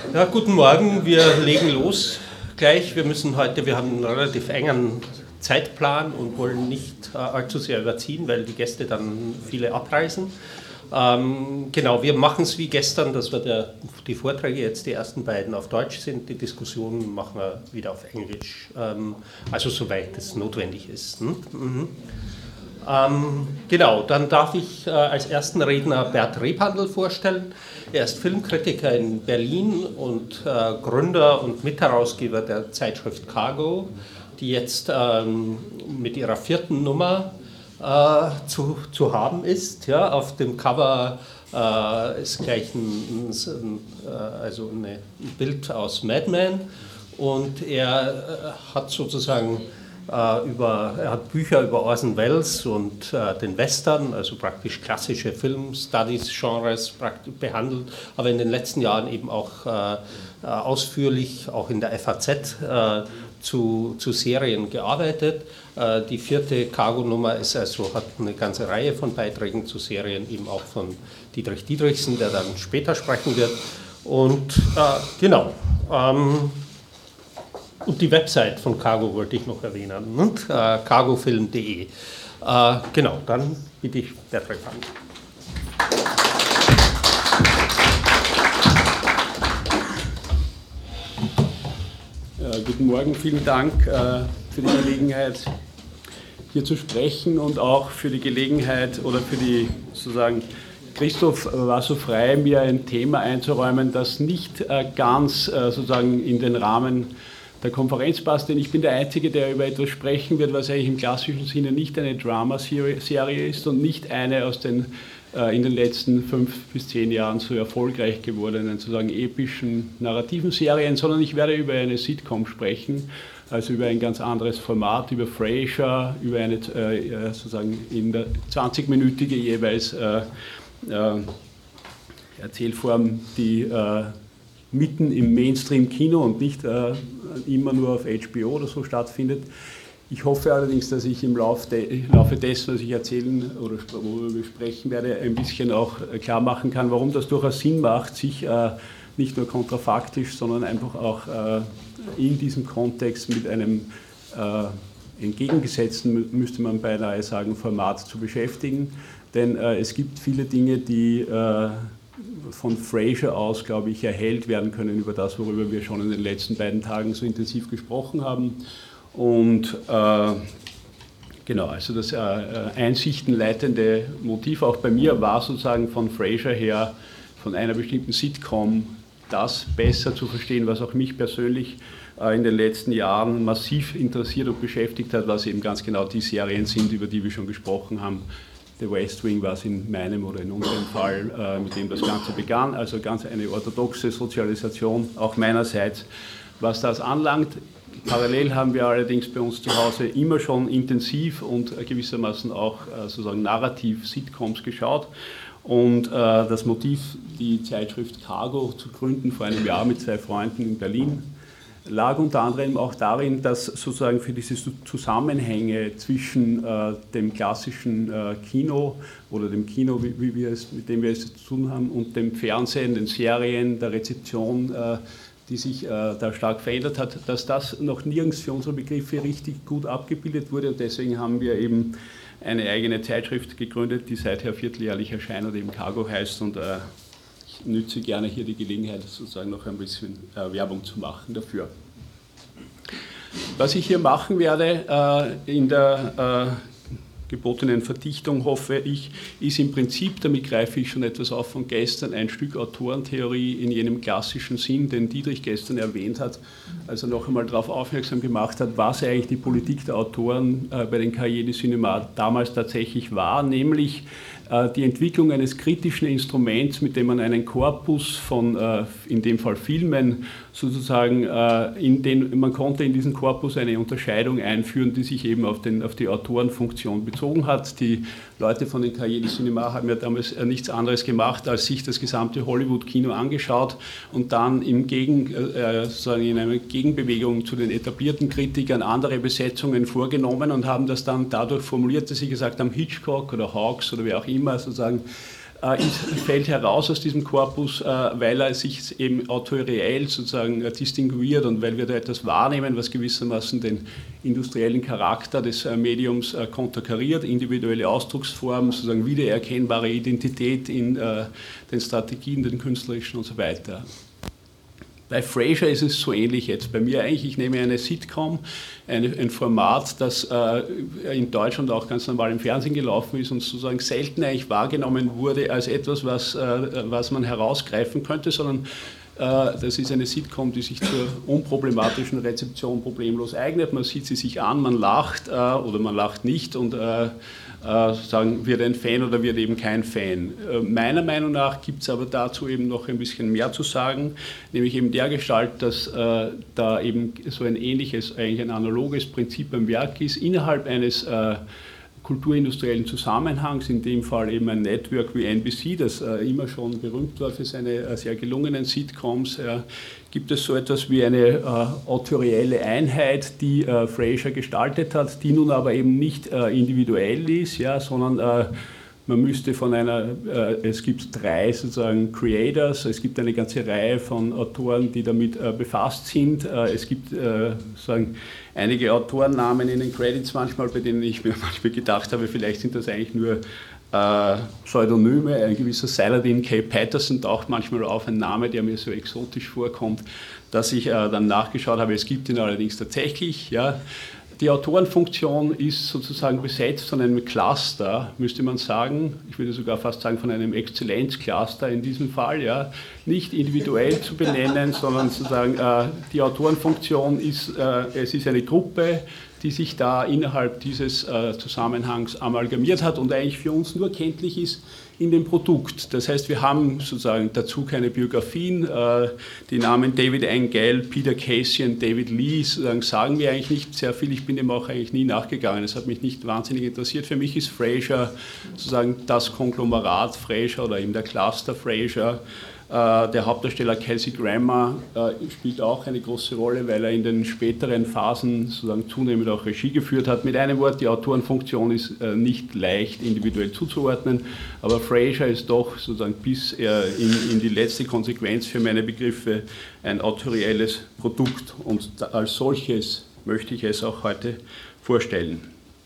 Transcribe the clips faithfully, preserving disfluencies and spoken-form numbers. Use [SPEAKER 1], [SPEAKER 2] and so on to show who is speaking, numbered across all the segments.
[SPEAKER 1] Ja, guten Morgen, wir legen los gleich. Wir müssen heute, wir haben einen relativ engen Zeitplan und wollen nicht äh, allzu sehr überziehen, weil die Gäste dann viele abreisen. Ähm, genau, wir machen es wie gestern, dass wir der, die Vorträge jetzt, die ersten beiden auf Deutsch sind, die Diskussion machen wir wieder auf Englisch, ähm, also soweit es notwendig ist. Hm? Mhm. Ähm, genau, dann darf ich äh, als ersten Redner Bert Rebhandl vorstellen. Er ist Filmkritiker in Berlin und äh, Gründer und Mitherausgeber der Zeitschrift Cargo, die jetzt ähm, mit ihrer vierten Nummer äh, zu, zu haben ist. Ja, auf dem Cover äh, ist gleich ein, ein, also eine, ein Bild aus Mad Men und er äh, hat sozusagen Über, er hat Bücher über Orson Welles und äh, den Western, also praktisch klassische Film-Studies-Genres behandelt, aber in den letzten Jahren eben auch äh, ausführlich, auch in der F A Z, äh, zu, zu Serien gearbeitet. Äh, die vierte Cargo-Nummer ist also, hat eine ganze Reihe von Beiträgen zu Serien, eben auch von Dietrich Dietrichsen, der dann später sprechen wird. Und äh, genau. Ähm, Und die Website von Cargo wollte ich noch erwähnen, und, äh, cargofilm punkt de. Äh, genau, dann bitte ich Bert Rebhandl.
[SPEAKER 2] Ja, guten Morgen, vielen Dank äh, für die Gelegenheit, hier zu sprechen und auch für die Gelegenheit oder für die, sozusagen, Christoph war so frei, mir ein Thema einzuräumen, das nicht äh, ganz äh, sozusagen in den Rahmen der Konferenz passt, denn ich bin der Einzige, der über etwas sprechen wird, was eigentlich im klassischen Sinne nicht eine Dramaserie ist und nicht eine aus den äh, in den letzten fünf bis zehn Jahren so erfolgreich gewordenen, sozusagen epischen, narrativen Serien, sondern ich werde über eine Sitcom sprechen, also über ein ganz anderes Format, über Frasier, über eine äh, sozusagen in der zwanzigminütige jeweils äh, äh, Erzählform, die äh, mitten im Mainstream-Kino und nicht äh, immer nur auf H B O oder so stattfindet. Ich hoffe allerdings, dass ich im Laufe, de, Laufe dessen, was ich erzählen oder worüber wir sprechen werde, ein bisschen auch klar machen kann, warum das durchaus Sinn macht, sich äh, nicht nur kontrafaktisch, sondern einfach auch äh, in diesem Kontext mit einem äh, entgegengesetzten, müsste man beinahe sagen, Format zu beschäftigen. Denn äh, es gibt viele Dinge, die äh, von Frasier aus, glaube ich, erhellt werden können über das, worüber wir schon in den letzten beiden Tagen so intensiv gesprochen haben. Und äh, genau, also das äh, einsichtenleitende Motiv auch bei mir war sozusagen von Frasier her, von einer bestimmten Sitcom, das besser zu verstehen, was auch mich persönlich äh, in den letzten Jahren massiv interessiert und beschäftigt hat, was eben ganz genau die Serien sind, über die wir schon gesprochen haben. The West Wing war es in meinem oder in unserem Fall, äh, mit dem das Ganze begann, also ganz eine orthodoxe Sozialisation, auch meinerseits, was das anlangt. Parallel haben wir allerdings bei uns zu Hause immer schon intensiv und äh, gewissermaßen auch äh, sozusagen narrativ Sitcoms geschaut. Und äh, das Motiv, die Zeitschrift Cargo zu gründen, vor einem Jahr mit zwei Freunden in Berlin, lag unter anderem auch darin, dass sozusagen für diese Zusammenhänge zwischen äh, dem klassischen äh, Kino oder dem Kino, wie, wie wir es, mit dem wir es zu tun haben, und dem Fernsehen, den Serien, der Rezeption, äh, die sich äh, da stark verändert hat, dass das noch nirgends für unsere Begriffe richtig gut abgebildet wurde. Und deswegen haben wir eben eine eigene Zeitschrift gegründet, die seither vierteljährlich erscheint und eben Cargo heißt. Und äh, ich nütze gerne hier die Gelegenheit, sozusagen noch ein bisschen äh, Werbung zu machen dafür. Was ich hier machen werde äh, in der äh, gebotenen Verdichtung, hoffe ich, ist im Prinzip, damit greife ich schon etwas auf von gestern, ein Stück Autorentheorie in jenem klassischen Sinn, den Dietrich gestern erwähnt hat, als er noch einmal darauf aufmerksam gemacht hat, was eigentlich die Politik der Autoren äh, bei den Cahiers du Cinéma damals tatsächlich war, nämlich äh, die Entwicklung eines kritischen Instruments, mit dem man einen Korpus von, äh, in dem Fall Filmen, sozusagen, äh, in den, man konnte in diesen Korpus eine Unterscheidung einführen, die sich eben auf, den, auf die Autorenfunktion bezogen hat. Die Leute von den Cahiers du Cinéma haben ja damals äh, nichts anderes gemacht, als sich das gesamte Hollywood-Kino angeschaut und dann im Gegen, äh, sozusagen in einer Gegenbewegung zu den etablierten Kritikern andere Besetzungen vorgenommen und haben das dann dadurch formuliert, dass sie gesagt haben, Hitchcock oder Hawks oder wer auch immer sozusagen äh, ist, fällt heraus aus diesem Korpus, äh, weil er sich eben autoriell sozusagen äh, distinguiert und weil wir da etwas wahrnehmen, was gewissermaßen den industriellen Charakter des äh, Mediums äh, konterkariert, individuelle Ausdrucksformen, sozusagen wiedererkennbare Identität in äh, den Strategien, den künstlerischen und so weiter. Bei Frasier ist es so ähnlich jetzt. Bei mir eigentlich, ich nehme eine Sitcom, eine, ein Format, das äh, in Deutschland auch ganz normal im Fernsehen gelaufen ist und sozusagen selten eigentlich wahrgenommen wurde als etwas, was, äh, was man herausgreifen könnte, sondern äh, das ist eine Sitcom, die sich zur unproblematischen Rezeption problemlos eignet. Man sieht sie sich an, man lacht äh, oder man lacht nicht und äh, Äh, sagen, wird ein Fan oder wird eben kein Fan. Äh, meiner Meinung nach gibt es aber dazu eben noch ein bisschen mehr zu sagen, nämlich eben der Gestalt, dass äh, da eben so ein ähnliches, eigentlich ein analoges Prinzip am Werk ist, innerhalb eines äh, kulturindustriellen Zusammenhangs, in dem Fall eben ein Network wie N B C, das äh, immer schon berühmt war für seine äh, sehr gelungenen Sitcoms, äh, gibt es so etwas wie eine äh, autorielle Einheit, die äh, Frasier gestaltet hat, die nun aber eben nicht äh, individuell ist, ja, sondern äh, man müsste von einer, äh, es gibt drei sozusagen Creators, es gibt eine ganze Reihe von Autoren, die damit äh, befasst sind, äh, es gibt äh, sozusagen einige Autorennamen in den Credits manchmal, bei denen ich mir manchmal gedacht habe, vielleicht sind das eigentlich nur äh, Pseudonyme. Ein gewisser Saladin K. Patterson taucht manchmal auf, ein Name, der mir so exotisch vorkommt, dass ich äh, dann nachgeschaut habe. Es gibt ihn allerdings tatsächlich. Ja. Die Autorenfunktion ist sozusagen besetzt von einem Cluster, müsste man sagen, ich würde sogar fast sagen von einem Exzellenzcluster in diesem Fall, ja, nicht individuell zu benennen, sondern sozusagen äh, die Autorenfunktion ist, äh, es ist eine Gruppe, die sich da innerhalb dieses äh, Zusammenhangs amalgamiert hat und eigentlich für uns nur kenntlich ist in dem Produkt. Das heißt, wir haben sozusagen dazu keine Biografien. Äh, die Namen David Engel, Peter Casey und David Lee sozusagen sagen mir eigentlich nicht sehr viel. Ich bin dem auch eigentlich nie nachgegangen. Es hat mich nicht wahnsinnig interessiert. Für mich ist Frasier sozusagen das Konglomerat Frasier oder eben der Cluster Frasier. Der Hauptdarsteller Kelsey Grammer äh, spielt auch eine große Rolle, weil er in den späteren Phasen sozusagen zunehmend auch Regie geführt hat. Mit einem Wort, die Autorenfunktion ist äh, nicht leicht individuell zuzuordnen, aber Frasier ist doch sozusagen bis äh, in, in die letzte Konsequenz für meine Begriffe ein autorielles Produkt und da, als solches möchte ich es auch heute vorstellen.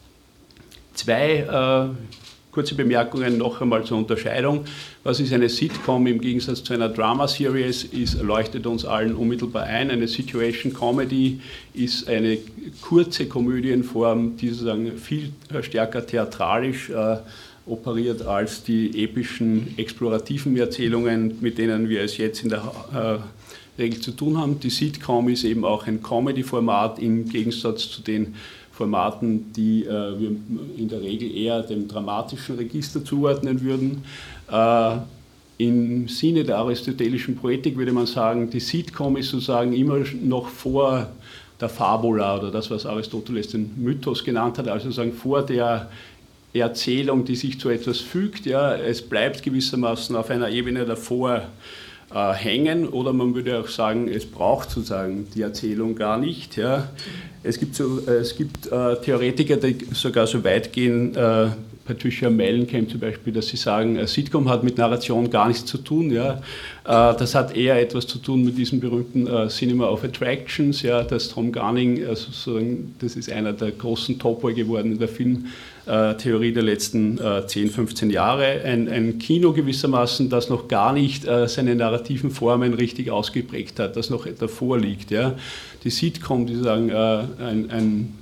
[SPEAKER 2] Zwei äh, kurze Bemerkungen noch einmal zur Unterscheidung. Was ist eine Sitcom im Gegensatz zu einer Drama-Series? Ist, leuchtet uns allen unmittelbar ein. Eine Situation Comedy ist eine kurze Komödienform, die sozusagen viel stärker theatralisch äh, operiert als die epischen, explorativen Erzählungen, mit denen wir es jetzt in der äh, Regel zu tun haben. Die Sitcom ist eben auch ein Comedy-Format im Gegensatz zu den Formaten, die äh, wir in der Regel eher dem dramatischen Register zuordnen würden. Äh, Im Sinne der aristotelischen Poetik würde man sagen, die Sitcom ist sozusagen immer noch vor der Fabula oder das, was Aristoteles den Mythos genannt hat, also sozusagen vor der Erzählung, die sich zu etwas fügt. Ja, es bleibt gewissermaßen auf einer Ebene davor äh, hängen oder man würde auch sagen, es braucht sozusagen die Erzählung gar nicht. Ja. Es gibt, so, es gibt äh, Theoretiker, die sogar so weit gehen, äh, Patricia Mellencamp zum Beispiel, dass sie sagen, ein Sitcom hat mit Narration gar nichts zu tun. Ja. Äh, das hat eher etwas zu tun mit diesem berühmten äh, Cinema of Attractions, ja, das Tom Gunning, also sozusagen, das ist einer der großen Topoi geworden in der Filmtheorie der letzten äh, zehn, fünfzehn Jahre. Ein, ein Kino gewissermaßen, das noch gar nicht äh, seine narrativen Formen richtig ausgeprägt hat, das noch davor liegt. Ja. Die Sitcom, die sagen, äh, ein, ein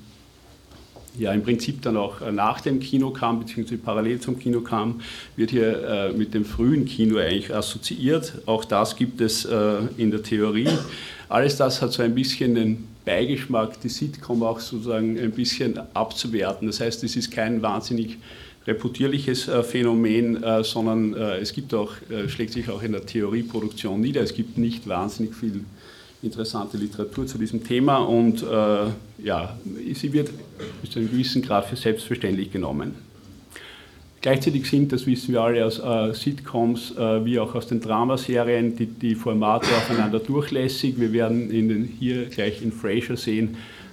[SPEAKER 2] ja, im Prinzip dann auch nach dem Kino kam, beziehungsweise parallel zum Kino kam, wird hier äh, mit dem frühen Kino eigentlich assoziiert. Auch das gibt es äh, in der Theorie. Alles das hat so ein bisschen den Beigeschmack, die Sitcom auch sozusagen ein bisschen abzuwerten. Das heißt, es ist kein wahnsinnig reputierliches äh, Phänomen, äh, sondern äh, es gibt auch, äh, schlägt sich auch in der Theorieproduktion nieder. Es gibt nicht wahnsinnig viel interessante Literatur zu diesem Thema und äh, ja, sie wird bis zu einem gewissen Grad für selbstverständlich genommen. Gleichzeitig sind, das wissen wir alle aus äh, Sitcoms äh, wie auch aus den Dramaserien, die, die Formate aufeinander durchlässig. Wir werden in den, hier gleich in Frasier sehen,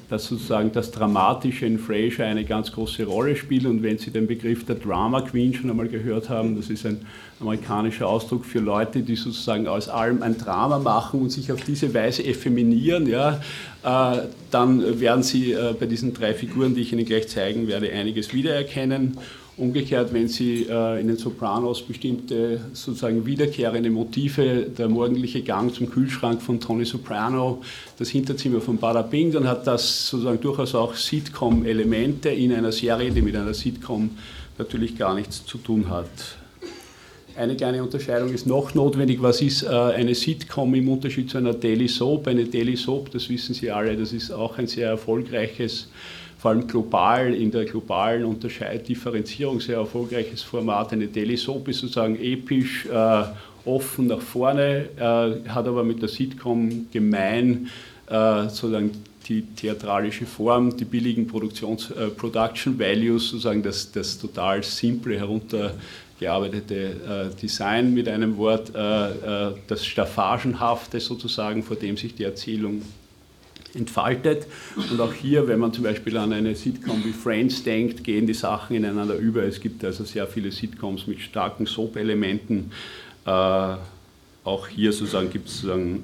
[SPEAKER 2] dass sozusagen das Dramatische in Frasier eine ganz große Rolle spielt. Und wenn Sie den Begriff der Drama Queen schon einmal gehört haben, das ist ein amerikanischer Ausdruck für Leute, die sozusagen aus allem ein Drama machen und sich auf diese Weise effeminieren, ja, äh, dann werden Sie äh, bei diesen drei Figuren, die ich Ihnen gleich zeigen werde, einiges wiedererkennen. Umgekehrt, wenn Sie äh, in den Sopranos bestimmte sozusagen wiederkehrende Motive, der morgendliche Gang zum Kühlschrank von Tony Soprano, das Hinterzimmer von Bada Bing, dann hat das sozusagen durchaus auch Sitcom-Elemente in einer Serie, die mit einer Sitcom natürlich gar nichts zu tun hat. Eine kleine Unterscheidung ist noch notwendig. Was ist äh, eine Sitcom im Unterschied zu einer Daily Soap? Eine Daily Soap, das wissen Sie alle, das ist auch ein sehr erfolgreiches, vor allem global, in der globalen Unterscheid Differenzierung sehr erfolgreiches Format. Eine Daily Soap ist sozusagen episch, äh, offen nach vorne, äh, hat aber mit der Sitcom gemein äh, sozusagen die theatralische Form, die billigen Produktions, äh, Production Values, sozusagen das, das total simple, heruntergearbeitete äh, Design mit einem Wort, äh, äh, das Staffagenhafte sozusagen, vor dem sich die Erzählung entfaltet. Und auch hier, wenn man zum Beispiel an eine Sitcom wie Friends denkt, gehen die Sachen ineinander über. Es gibt also sehr viele Sitcoms mit starken Soap-Elementen. Äh, auch hier sozusagen gibt es sozusagen,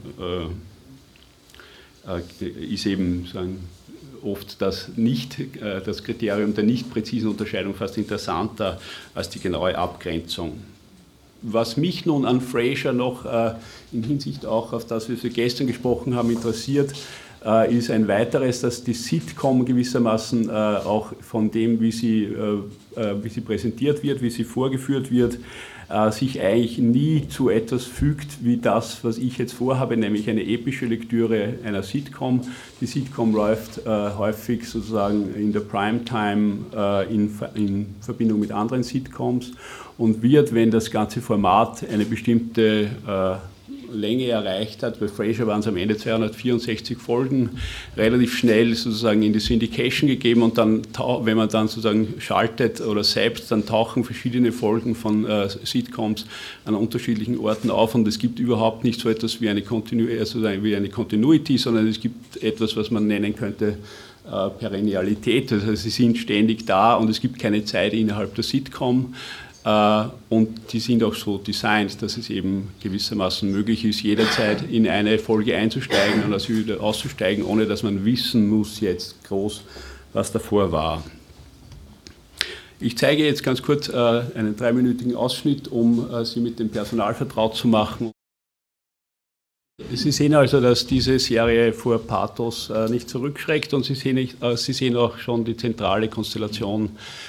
[SPEAKER 2] äh, äh, ist eben sozusagen oft das, nicht, äh, das Kriterium der nicht präzisen Unterscheidung fast interessanter als die genaue Abgrenzung. Was mich nun an Frasier noch äh, in Hinsicht auch auf das, was wir gestern gesprochen haben, interessiert, ist ein weiteres, dass die Sitcom gewissermaßen äh, auch von dem, wie sie, äh, wie sie präsentiert wird, wie sie vorgeführt wird, äh, sich eigentlich nie zu etwas fügt wie das, was ich jetzt vorhabe, nämlich eine epische Lektüre einer Sitcom. Die Sitcom läuft äh, häufig sozusagen in der Primetime äh, in, in Verbindung mit anderen Sitcoms und wird, wenn das ganze Format eine bestimmte äh, Länge erreicht hat, bei Frasier waren es am Ende zweihundertvierundsechzig Folgen, relativ schnell sozusagen in die Syndication gegeben und dann, wenn man dann sozusagen schaltet oder selbst, dann tauchen verschiedene Folgen von äh, Sitcoms an unterschiedlichen Orten auf und es gibt überhaupt nicht so etwas wie eine, Continu- also wie eine Continuity, sondern es gibt etwas, was man nennen könnte äh, Perennialität, also sie sind ständig da und es gibt keine Zeit innerhalb der Sitcom. Und die sind auch so designt, dass es eben gewissermaßen möglich ist, jederzeit in eine Folge einzusteigen und aus wieder auszusteigen, ohne dass man wissen muss jetzt groß, was davor war. Ich zeige jetzt ganz kurz einen dreiminütigen Ausschnitt, um Sie mit dem Personal vertraut zu machen. Sie sehen also, dass diese Serie vor Pathos nicht zurückschreckt und Sie sehen, Sie sehen auch schon die zentrale Konstellation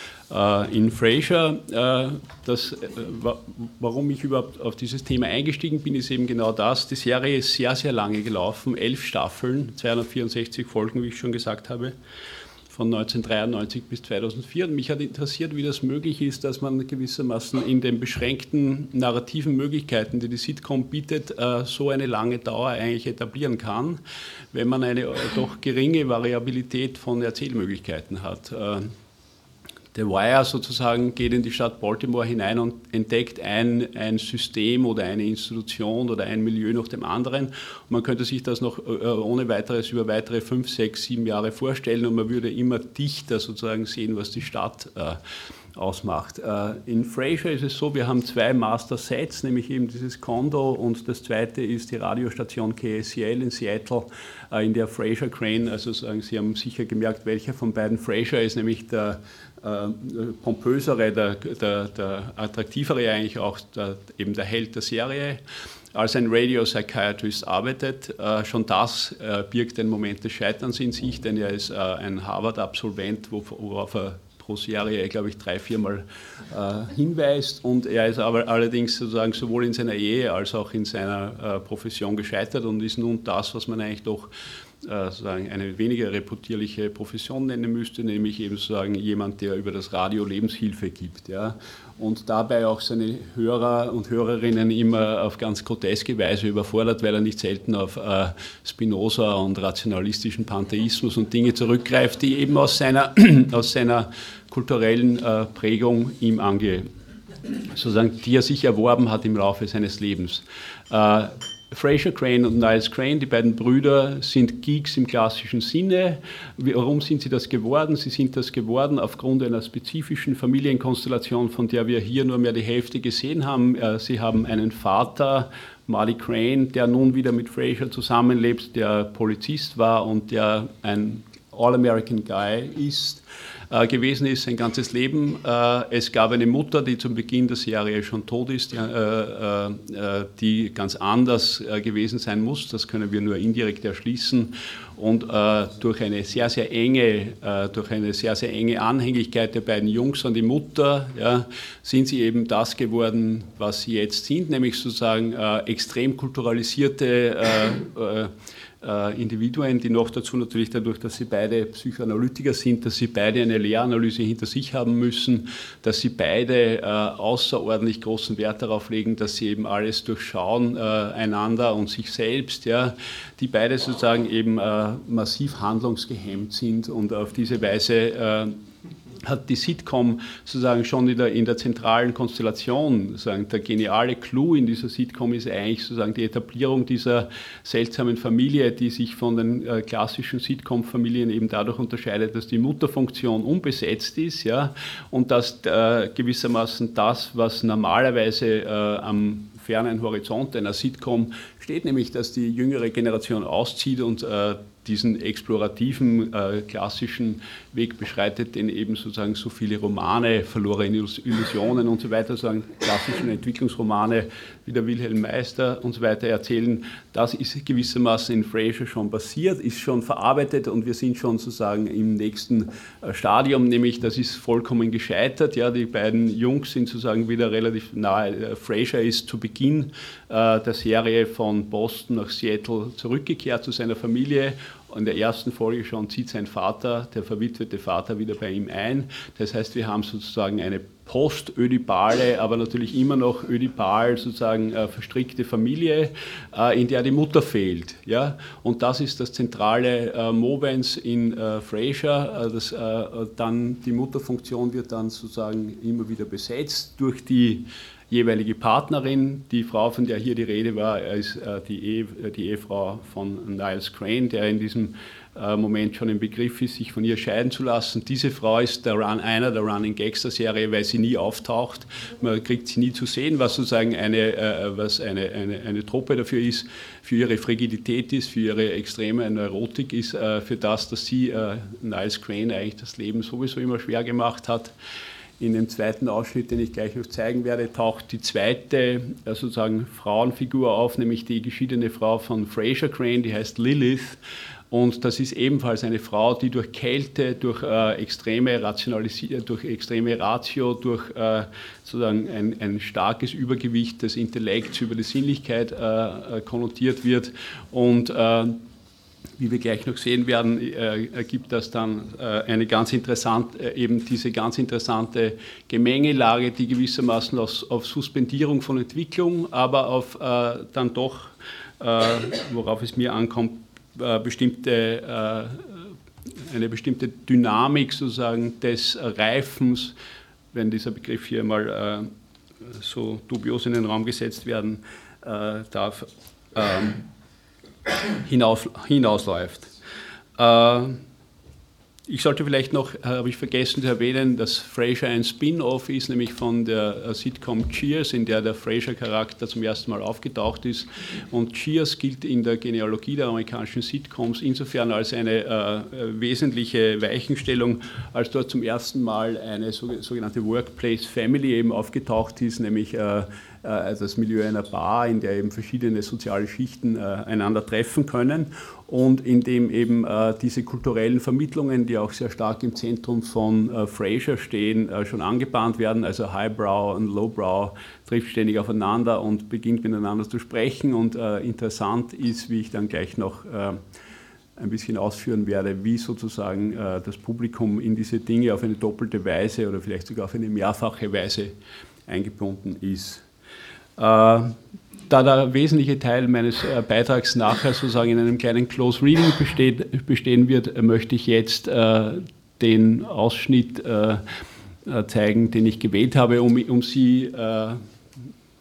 [SPEAKER 2] in Frasier. Das, warum ich überhaupt auf dieses Thema eingestiegen bin, ist eben genau das. Die Serie ist sehr, sehr lange gelaufen, elf Staffeln, zweihundertvierundsechzig Folgen, wie ich schon gesagt habe, von neunzehnhundertdreiundneunzig bis zweitausendvier. Und mich hat interessiert, wie das möglich ist, dass man gewissermaßen in den beschränkten narrativen Möglichkeiten, die die Sitcom bietet, so eine lange Dauer eigentlich etablieren kann, wenn man eine doch geringe Variabilität von Erzählmöglichkeiten hat. The Wire sozusagen geht in die Stadt Baltimore hinein und entdeckt ein, ein System oder eine Institution oder ein Milieu nach dem anderen. Und man könnte sich das noch ohne weiteres über weitere fünf, sechs, sieben Jahre vorstellen und man würde immer dichter sozusagen sehen, was die Stadt äh, ausmacht. Äh, in Frasier ist es so, wir haben zwei Master-Sets, nämlich eben dieses Condo und das zweite ist die Radiostation K S C L in Seattle, äh, in der Frasier Crane, also sagen, Sie haben sicher gemerkt, welcher von beiden Frasier ist, nämlich der Äh, pompösere, der, der, der attraktivere eigentlich auch, der, eben der Held der Serie, als ein Radio-Psychiatrist arbeitet. Äh, schon das äh, birgt einen Moment des Scheiterns in sich, denn er ist äh, ein Harvard-Absolvent, worauf er pro Serie, glaube ich, drei, viermal äh, hinweist. Und er ist aber allerdings sozusagen sowohl in seiner Ehe als auch in seiner äh, Profession gescheitert und ist nun das, was man eigentlich doch sozusagen eine weniger reputierliche Profession nennen müsste, nämlich eben sozusagen jemand, der über das Radio Lebenshilfe gibt. Ja, und dabei auch seine Hörer und Hörerinnen immer auf ganz groteske Weise überfordert, weil er nicht selten auf äh, Spinoza und rationalistischen Pantheismus und Dinge zurückgreift, die eben aus seiner, aus seiner kulturellen äh, Prägung ihm ange, sozusagen, die er sich erworben hat im Laufe seines Lebens. Äh, Frasier Crane und Niles Crane, die beiden Brüder, sind Geeks im klassischen Sinne. Warum sind sie das geworden? Sie sind das geworden aufgrund einer spezifischen Familienkonstellation, von der wir hier nur mehr die Hälfte gesehen haben. Sie haben einen Vater, Marty Crane, der nun wieder mit Frasier zusammenlebt, der Polizist war und der ein All-American Guy ist, äh, gewesen ist, sein ganzes Leben. Äh, es gab eine Mutter, die zum Beginn der Serie schon tot ist, die, äh, äh, die ganz anders äh, gewesen sein muss. Das können wir nur indirekt erschließen. Und äh, durch eine sehr, sehr enge, äh, durch eine sehr, sehr enge Anhängigkeit der beiden Jungs an die Mutter, ja, sind sie eben das geworden, was sie jetzt sind, nämlich sozusagen äh, extrem kulturalisierte äh, äh, Individuen, die noch dazu natürlich dadurch, dass sie beide Psychoanalytiker sind, dass sie beide eine Lehranalyse hinter sich haben müssen, dass sie beide äh, außerordentlich großen Wert darauf legen, dass sie eben alles durchschauen, äh, einander und sich selbst, ja, die beide sozusagen eben äh, massiv handlungsgehemmt sind und auf diese Weise äh, hat die Sitcom sozusagen schon in der, in der zentralen Konstellation, sozusagen der geniale Clou in dieser Sitcom ist eigentlich sozusagen die Etablierung dieser seltsamen Familie, die sich von den äh, klassischen Sitcom-Familien eben dadurch unterscheidet, dass die Mutterfunktion unbesetzt ist, ja, und dass äh, gewissermaßen das, was normalerweise äh, am fernen Horizont einer Sitcom steht, nämlich dass die jüngere Generation auszieht und äh, diesen explorativen, äh, klassischen Weg beschreitet, den eben sozusagen so viele Romane, verlorene Illusionen und so weiter, sagen klassischen Entwicklungsromane wie der Wilhelm Meister und so weiter erzählen. Das ist gewissermaßen in Frasier schon passiert, ist schon verarbeitet und wir sind schon sozusagen im nächsten äh, Stadium, nämlich das ist vollkommen gescheitert. Ja, die beiden Jungs sind sozusagen wieder relativ nahe. Frasier ist zu Beginn äh, der Serie von Boston nach Seattle zurückgekehrt zu seiner Familie. In der ersten Folge schon zieht sein Vater, der verwitwete Vater, wieder bei ihm ein. Das heißt, wir haben sozusagen eine post-ödipale, aber natürlich immer noch ödipal sozusagen äh, verstrickte Familie, äh, in der die Mutter fehlt. Ja? Und das ist das zentrale äh, Movens in äh, Frasier. Äh, das, äh, dann die Mutterfunktion wird dann sozusagen immer wieder besetzt durch die jeweilige Partnerin. Die Frau, von der hier die Rede war, ist äh, die, Ehe, die Ehefrau von Niles Crane, der in diesem äh, Moment schon im Begriff ist, sich von ihr scheiden zu lassen. Diese Frau ist der Run, einer der Running Gags der Serie, weil sie nie auftaucht. Man kriegt sie nie zu sehen, was sozusagen eine, äh, was eine, eine, eine Truppe dafür ist, für ihre Frigidität ist, für ihre extreme Neurotik ist, äh, für das, dass sie äh, Niles Crane eigentlich das Leben sowieso immer schwer gemacht hat. In dem zweiten Ausschnitt, den ich gleich noch zeigen werde, taucht die zweite sozusagen Frauenfigur auf, nämlich die geschiedene Frau von Frasier Crane, die heißt Lilith. Und das ist ebenfalls eine Frau, die durch Kälte, durch äh, extreme Rationalisierung, durch extreme Ratio, durch äh, sozusagen ein, ein starkes Übergewicht des Intellekts über die Sinnlichkeit äh, konnotiert wird. Und äh, wie wir gleich noch sehen werden, äh, ergibt das dann äh, eine ganz interessante, äh, eben diese ganz interessante Gemengelage, die gewissermaßen aus, auf Suspendierung von Entwicklung, aber auf äh, dann doch, äh, worauf es mir ankommt, äh, bestimmte, äh, eine bestimmte Dynamik sozusagen des Reifens, wenn dieser Begriff hier mal äh, so dubios in den Raum gesetzt werden äh, darf, ähm, Hinaus, hinausläuft. Äh, ich sollte vielleicht noch, äh, habe ich vergessen zu erwähnen, dass Frasier ein Spin-off ist, nämlich von der äh, Sitcom Cheers, in der der Frasier-Charakter zum ersten Mal aufgetaucht ist. Und Cheers gilt in der Genealogie der amerikanischen Sitcoms insofern als eine äh, wesentliche Weichenstellung, als dort zum ersten Mal eine so, sogenannte Workplace Family eben aufgetaucht ist, nämlich äh, das Milieu einer Bar, in der eben verschiedene soziale Schichten äh, einander treffen können und in dem eben äh, diese kulturellen Vermittlungen, die auch sehr stark im Zentrum von äh, Frasier stehen, äh, schon angebahnt werden. Also Highbrow und Lowbrow trifft ständig aufeinander und beginnt miteinander zu sprechen. Und äh, interessant ist, wie ich dann gleich noch äh, ein bisschen ausführen werde, wie sozusagen äh, das Publikum in diese Dinge auf eine doppelte Weise oder vielleicht sogar auf eine mehrfache Weise eingebunden ist. Äh, da der wesentliche Teil meines äh, Beitrags nachher sozusagen in einem kleinen Close Reading besteht, bestehen wird, möchte ich jetzt äh, den Ausschnitt äh, zeigen, den ich gewählt habe, um, um Sie äh,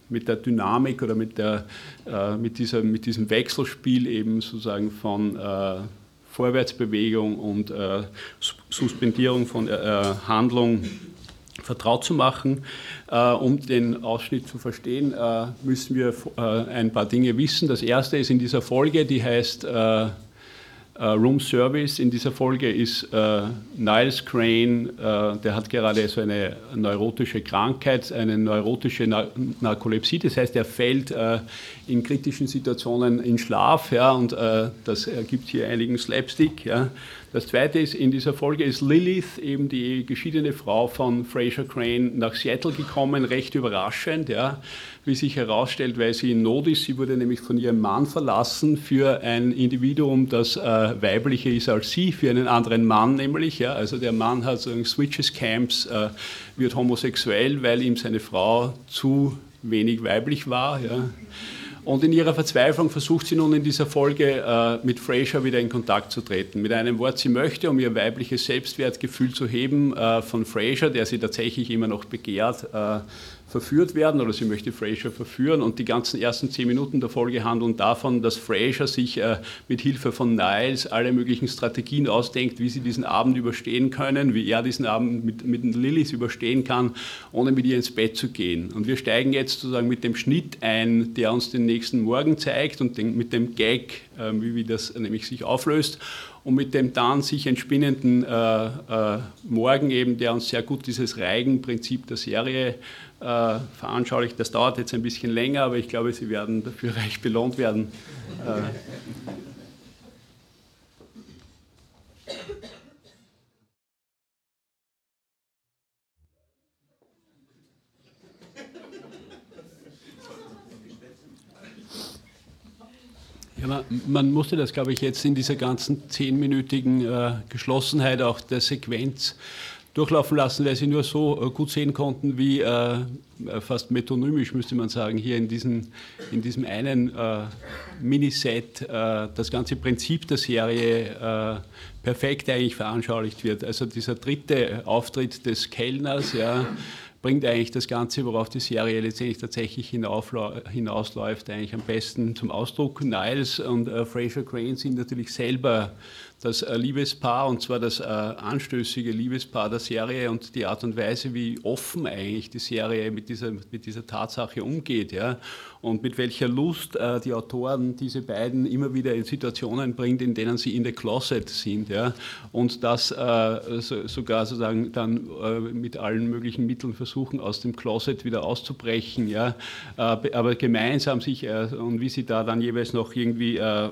[SPEAKER 2] mit der Dynamik oder mit, der, äh, mit, dieser, mit diesem Wechselspiel eben sozusagen von äh, Vorwärtsbewegung und äh, Suspendierung von äh, Handlung vertraut zu machen. Äh, um den Ausschnitt zu verstehen, äh, müssen wir äh, ein paar Dinge wissen. Das erste ist in dieser Folge, die heißt äh, Uh, Room Service. In dieser Folge ist uh, Niles Crane, uh, der hat gerade so eine neurotische Krankheit, eine neurotische Nar Narkolepsie, das heißt, er fällt uh, in kritischen Situationen in Schlaf, ja, und uh, das ergibt hier einigen Slapstick. Ja. Das zweite ist, in dieser Folge ist Lilith, eben die geschiedene Frau von Frasier Crane, nach Seattle gekommen, recht überraschend, ja, wie sich herausstellt, weil sie in Not ist. Sie wurde nämlich von ihrem Mann verlassen für ein Individuum, das äh, weiblicher ist als sie, für einen anderen Mann nämlich. Ja. Also der Mann hat so Switches Camps, äh, wird homosexuell, weil ihm seine Frau zu wenig weiblich war. Ja. Und in ihrer Verzweiflung versucht sie nun in dieser Folge äh, mit Frasier wieder in Kontakt zu treten. Mit einem Wort, sie möchte, um ihr weibliches Selbstwertgefühl zu heben, äh, von Frasier, der sie tatsächlich immer noch begehrt, äh, verführt werden, oder sie möchte Frasier verführen, und die ganzen ersten zehn Minuten der Folge handeln davon, dass Frasier sich äh, mit Hilfe von Niles alle möglichen Strategien ausdenkt, wie sie diesen Abend überstehen können, wie er diesen Abend mit, mit Lilith überstehen kann, ohne mit ihr ins Bett zu gehen. Und wir steigen jetzt sozusagen mit dem Schnitt ein, der uns den nächsten Morgen zeigt, und den, mit dem Gag, äh, wie, wie das nämlich sich auflöst, und mit dem dann sich entspinnenden äh, äh, Morgen eben, der uns sehr gut dieses Reigen-Prinzip der Serie äh, veranschaulicht. Das dauert jetzt ein bisschen länger, aber ich glaube, Sie werden dafür reich belohnt werden. Äh, Ja, man, man musste das, glaube ich, jetzt in dieser ganzen zehnminütigen äh, Geschlossenheit auch der Sequenz durchlaufen lassen, weil Sie nur so äh, gut sehen konnten, wie äh, fast metonymisch, müsste man sagen, hier in, diesen, in diesem einen äh, Miniset äh, das ganze Prinzip der Serie äh, perfekt eigentlich veranschaulicht wird. Also dieser dritte Auftritt des Kellners, ja, bringt eigentlich das Ganze, worauf die Serie letztendlich tatsächlich hinausläuft, eigentlich am besten zum Ausdruck. Niles und äh, Frasier Crane sind natürlich selber das äh, Liebespaar, und zwar das äh, anstößige Liebespaar der Serie, und die Art und Weise, wie offen eigentlich die Serie mit dieser, mit dieser Tatsache umgeht, ja, und mit welcher Lust äh, die Autoren diese beiden immer wieder in Situationen bringt, in denen sie in the closet sind, ja, und das äh, so, sogar sozusagen dann äh, mit allen möglichen Mitteln versuchen, aus dem Closet wieder auszubrechen, ja, äh, aber gemeinsam sich äh, und wie sie da dann jeweils noch irgendwie äh,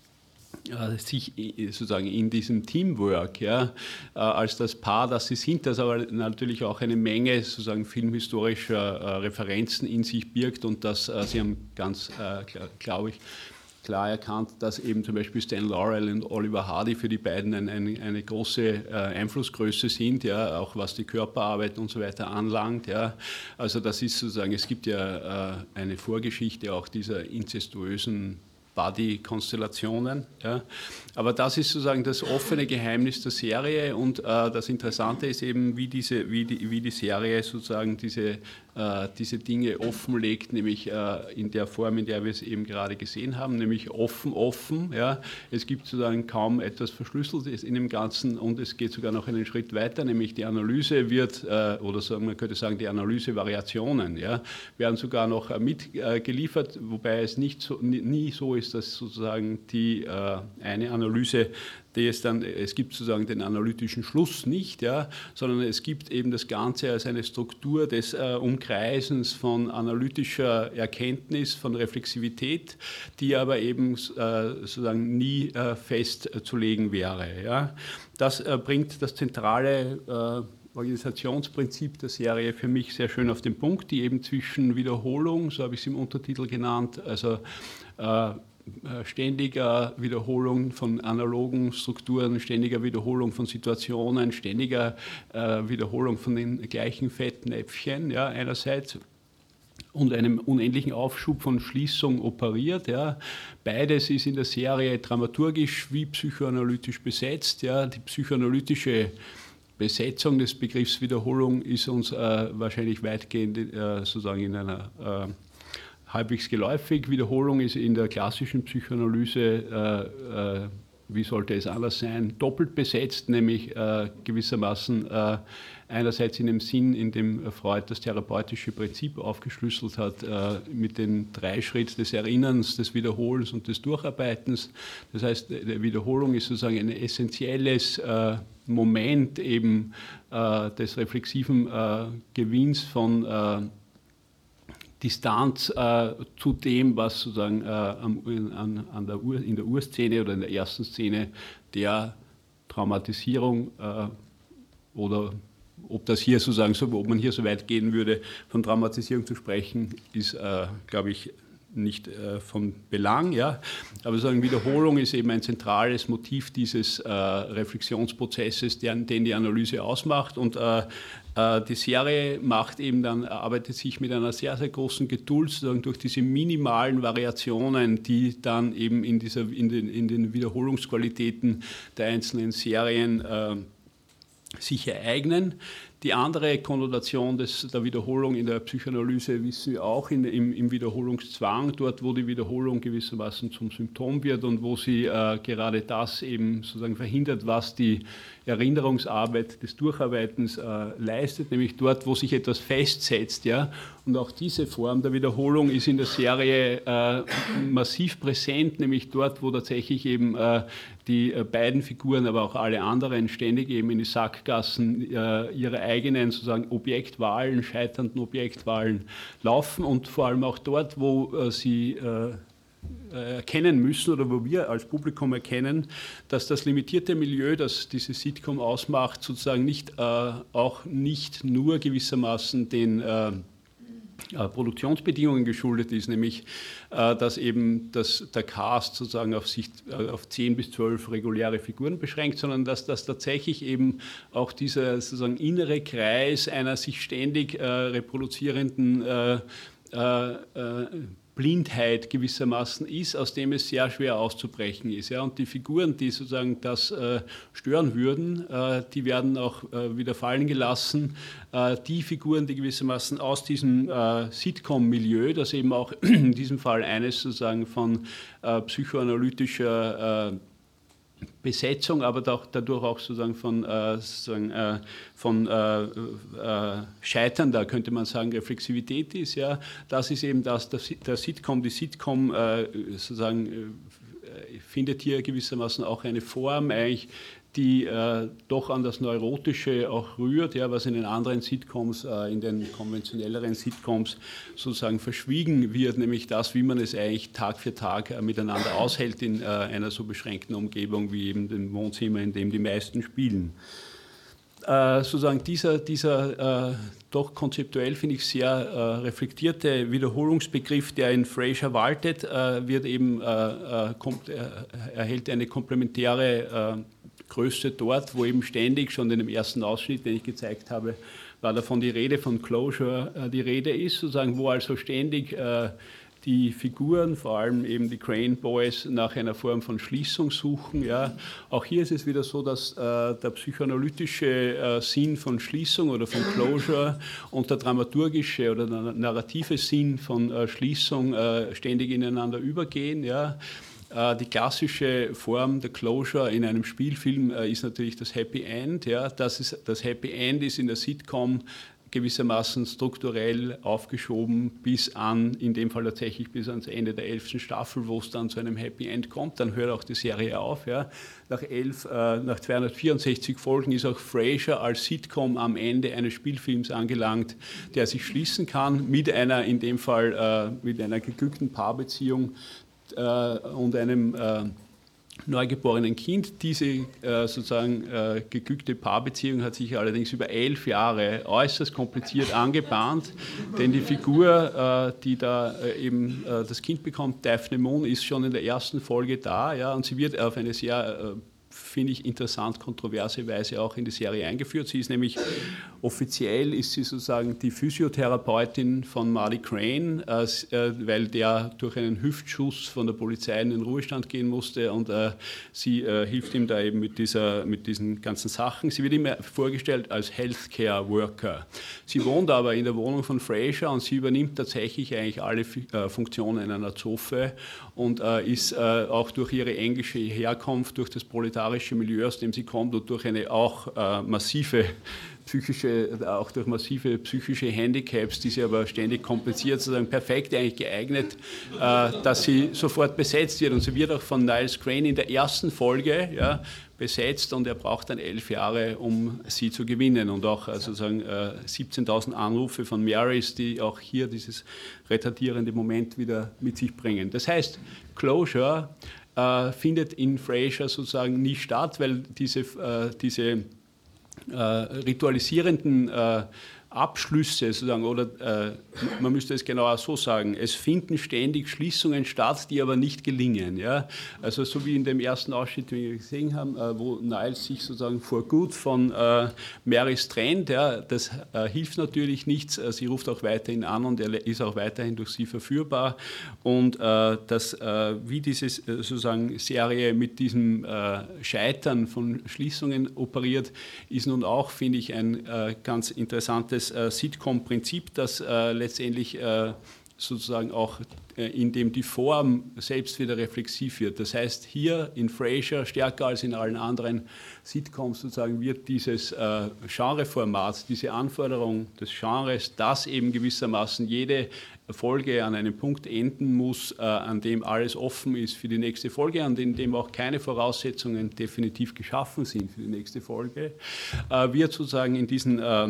[SPEAKER 2] sich sozusagen in diesem Teamwork, ja, als das Paar, das sie sind, das aber natürlich auch eine Menge sozusagen filmhistorischer Referenzen in sich birgt, und das, sie haben ganz, glaube ich, klar erkannt, dass eben zum Beispiel Stan Laurel und Oliver Hardy für die beiden eine, eine, eine große äh, Einflussgröße sind, ja, auch was die Körperarbeit und so weiter anlangt. Ja. Also das ist sozusagen, es gibt ja äh, eine Vorgeschichte auch dieser inzestuösen Buddy-Konstellationen. Ja. Aber das ist sozusagen das offene Geheimnis der Serie, und äh, das Interessante ist eben, wie, diese, wie, die, wie die Serie sozusagen diese, äh, diese Dinge offenlegt, nämlich äh, in der Form, in der wir es eben gerade gesehen haben, nämlich offen, offen. Ja. Es gibt sozusagen kaum etwas Verschlüsseltes in dem Ganzen, und es geht sogar noch einen Schritt weiter, nämlich die Analyse wird, äh, oder so, man könnte sagen, die Analysevariationen, ja, werden sogar noch äh, mitgeliefert, äh, wobei es nicht so, nie, nie so ist, dass sozusagen die äh, eine Analyse, die es dann, es gibt sozusagen den analytischen Schluss nicht, ja, sondern es gibt eben das Ganze als eine Struktur des äh, Umkreisens von analytischer Erkenntnis, von Reflexivität, die aber eben äh, sozusagen nie äh, festzulegen wäre. Ja. Das äh, bringt das zentrale äh, Organisationsprinzip der Serie für mich sehr schön auf den Punkt, die eben zwischen Wiederholung, so habe ich es im Untertitel genannt, also äh, ständiger Wiederholung von analogen Strukturen, ständiger Wiederholung von Situationen, ständiger äh, Wiederholung von den gleichen Fettnäpfchen, ja, einerseits, und einem unendlichen Aufschub von Schließung operiert. Ja. Beides ist in der Serie dramaturgisch wie psychoanalytisch besetzt. Ja. Die psychoanalytische Besetzung des Begriffs Wiederholung ist uns äh, wahrscheinlich weitgehend äh, sozusagen in einer äh, halbwegs geläufig. Wiederholung ist in der klassischen Psychoanalyse, äh, äh, wie sollte es anders sein, doppelt besetzt, nämlich äh, gewissermaßen äh, einerseits in dem Sinn, in dem Freud das therapeutische Prinzip aufgeschlüsselt hat, äh, mit den drei Schritten des Erinnerns, des Wiederholens und des Durcharbeitens. Das heißt, die Wiederholung ist sozusagen ein essentielles äh, Moment eben äh, des reflexiven äh, Gewinns von äh, Distanz äh, zu dem, was sozusagen äh, am, an, an der Ur, in der Urszene oder in der ersten Szene der Traumatisierung äh, oder ob das hier sozusagen, so, ob man hier so weit gehen würde, von Traumatisierung zu sprechen, ist, äh, glaube ich, nicht äh, von Belang, ja. Aber sozusagen Wiederholung ist eben ein zentrales Motiv dieses äh, Reflexionsprozesses, den, den die Analyse ausmacht. Und äh, äh, die Serie macht eben dann, arbeitet sich mit einer sehr, sehr großen Geduld sozusagen durch diese minimalen Variationen, die dann eben in, dieser, in, den, in den Wiederholungsqualitäten der einzelnen Serien äh, sich ereignen. Die andere Konnotation des, der Wiederholung in der Psychoanalyse wissen wir auch in, im, im Wiederholungszwang, dort wo die Wiederholung gewissermaßen zum Symptom wird und wo sie äh, gerade das eben sozusagen verhindert, was die Erinnerungsarbeit des Durcharbeitens äh, leistet, nämlich dort, wo sich etwas festsetzt. Ja? Und auch diese Form der Wiederholung ist in der Serie äh, massiv präsent, nämlich dort, wo tatsächlich eben äh, die äh, beiden Figuren, aber auch alle anderen ständig eben in die Sackgassen äh, ihre eigenen sozusagen Objektwahlen, scheiternden Objektwahlen laufen und vor allem auch dort, wo äh, sie äh, erkennen müssen oder wo wir als Publikum erkennen, dass das limitierte Milieu, das diese Sitcom ausmacht, sozusagen nicht, äh, auch nicht nur gewissermaßen den äh, Produktionsbedingungen geschuldet ist, nämlich äh, dass eben das, der Cast sozusagen auf, sich, äh, auf zehn bis zwölf reguläre Figuren beschränkt, sondern dass das tatsächlich eben auch dieser sozusagen innere Kreis einer sich ständig äh, reproduzierenden äh, äh, äh, Blindheit gewissermaßen ist, aus dem es sehr schwer auszubrechen ist. Ja. Und die Figuren, die sozusagen das äh, stören würden, äh, die werden auch äh, wieder fallen gelassen. Äh, die Figuren, die gewissermaßen aus diesem äh, Sitcom-Milieu, das eben auch in diesem Fall eines sozusagen von äh, psychoanalytischer äh, Besetzung, aber auch dadurch auch sozusagen von, äh, sozusagen, äh, von äh, äh, scheiternder, könnte man sagen, Reflexivität ist. Ja, das ist eben das, der Sitcom, die Sitcom äh, sozusagen äh, findet hier gewissermaßen auch eine Form, eigentlich, die äh, doch an das Neurotische auch rührt, ja, was in den anderen Sitcoms, äh, in den konventionelleren Sitcoms sozusagen verschwiegen wird, nämlich das, wie man es eigentlich Tag für Tag äh, miteinander aushält in äh, einer so beschränkten Umgebung wie eben dem Wohnzimmer, in dem die meisten spielen. Äh, sozusagen dieser, dieser äh, doch konzeptuell, finde ich, sehr äh, reflektierte Wiederholungsbegriff, der in Fraser waltet, äh, wird eben, äh, äh, kommt, äh, erhält eine komplementäre äh, Größe dort, wo eben ständig, schon in dem ersten Ausschnitt, den ich gezeigt habe, war davon die Rede, von Closure äh, die Rede ist, sozusagen, wo also ständig äh, die Figuren, vor allem eben die Crane Boys, nach einer Form von Schließung suchen. Ja. Auch hier ist es wieder so, dass äh, der psychoanalytische äh, Sinn von Schließung oder von Closure und der dramaturgische oder der narrative Sinn von äh, Schließung äh, ständig ineinander übergehen. Ja. Die klassische Form der Closure in einem Spielfilm ist natürlich das Happy End. Ja. Das, ist, das Happy End ist in der Sitcom gewissermaßen strukturell aufgeschoben bis an, in dem Fall tatsächlich bis ans Ende der elften Staffel, wo es dann zu einem Happy End kommt. Dann hört auch die Serie auf. Ja. Nach, elf, äh, nach zweihundertvierundsechzig Folgen ist auch Frasier als Sitcom am Ende eines Spielfilms angelangt, der sich schließen kann mit einer, in dem Fall äh, mit einer geglückten Paarbeziehung und einem äh, neugeborenen Kind. Diese äh, sozusagen äh, geglückte Paarbeziehung hat sich allerdings über elf Jahre äußerst kompliziert angebahnt, denn die Figur, äh, die da äh, eben äh, das Kind bekommt, Daphne Moon, ist schon in der ersten Folge da, ja, und sie wird auf eine sehr äh, finde ich, interessant, kontroverse Weise auch in die Serie eingeführt. Sie ist nämlich, offiziell ist sie sozusagen die Physiotherapeutin von Marty Crane, äh, weil der durch einen Hüftschuss von der Polizei in den Ruhestand gehen musste und äh, sie äh, hilft ihm da eben mit, dieser, mit diesen ganzen Sachen. Sie wird immer vorgestellt als Healthcare Worker. Sie wohnt aber in der Wohnung von Frasier und sie übernimmt tatsächlich eigentlich alle äh, Funktionen einer Zofe und äh, ist äh, auch durch ihre englische Herkunft, durch das proletarische Milieu, aus dem sie kommt und durch eine auch äh, massive psychische, auch durch massive psychische Handicaps, die sie aber ständig kompensiert, sozusagen perfekt eigentlich geeignet, äh, dass sie sofort besetzt wird. Und sie wird auch von Niles Crane in der ersten Folge ja, besetzt und er braucht dann elf Jahre, um sie zu gewinnen. Und auch äh, sozusagen äh, siebzehntausend Anrufe von Marys, die auch hier dieses retardierende Moment wieder mit sich bringen. Das heißt, Closure äh, findet in Frasier sozusagen nie statt, weil diese, äh, diese Äh, ritualisierenden äh, Abschlüsse sozusagen, oder äh, man müsste es genauer so sagen, es finden ständig Schließungen statt, die aber nicht gelingen. Ja? Also so wie in dem ersten Ausschnitt, den wir gesehen haben, äh, wo Niles sich sozusagen for good von äh, Marys trennt, ja, das äh, hilft natürlich nichts, sie ruft auch weiterhin an und er ist auch weiterhin durch sie verführbar und äh, das, äh, wie diese sozusagen Serie mit diesem äh, Scheitern von Schließungen operiert, ist nun auch, finde ich, ein äh, ganz interessantes äh, Sitcom-Prinzip, das äh, letztendlich äh, sozusagen auch, äh, in dem die Form selbst wieder reflexiv wird. Das heißt, hier in Frasier, stärker als in allen anderen Sitcoms sozusagen, wird dieses äh, Genreformat, diese Anforderung des Genres, dass eben gewissermaßen jede Folge an einem Punkt enden muss, äh, an dem alles offen ist für die nächste Folge, an dem auch keine Voraussetzungen definitiv geschaffen sind für die nächste Folge, äh, wird sozusagen in diesen äh,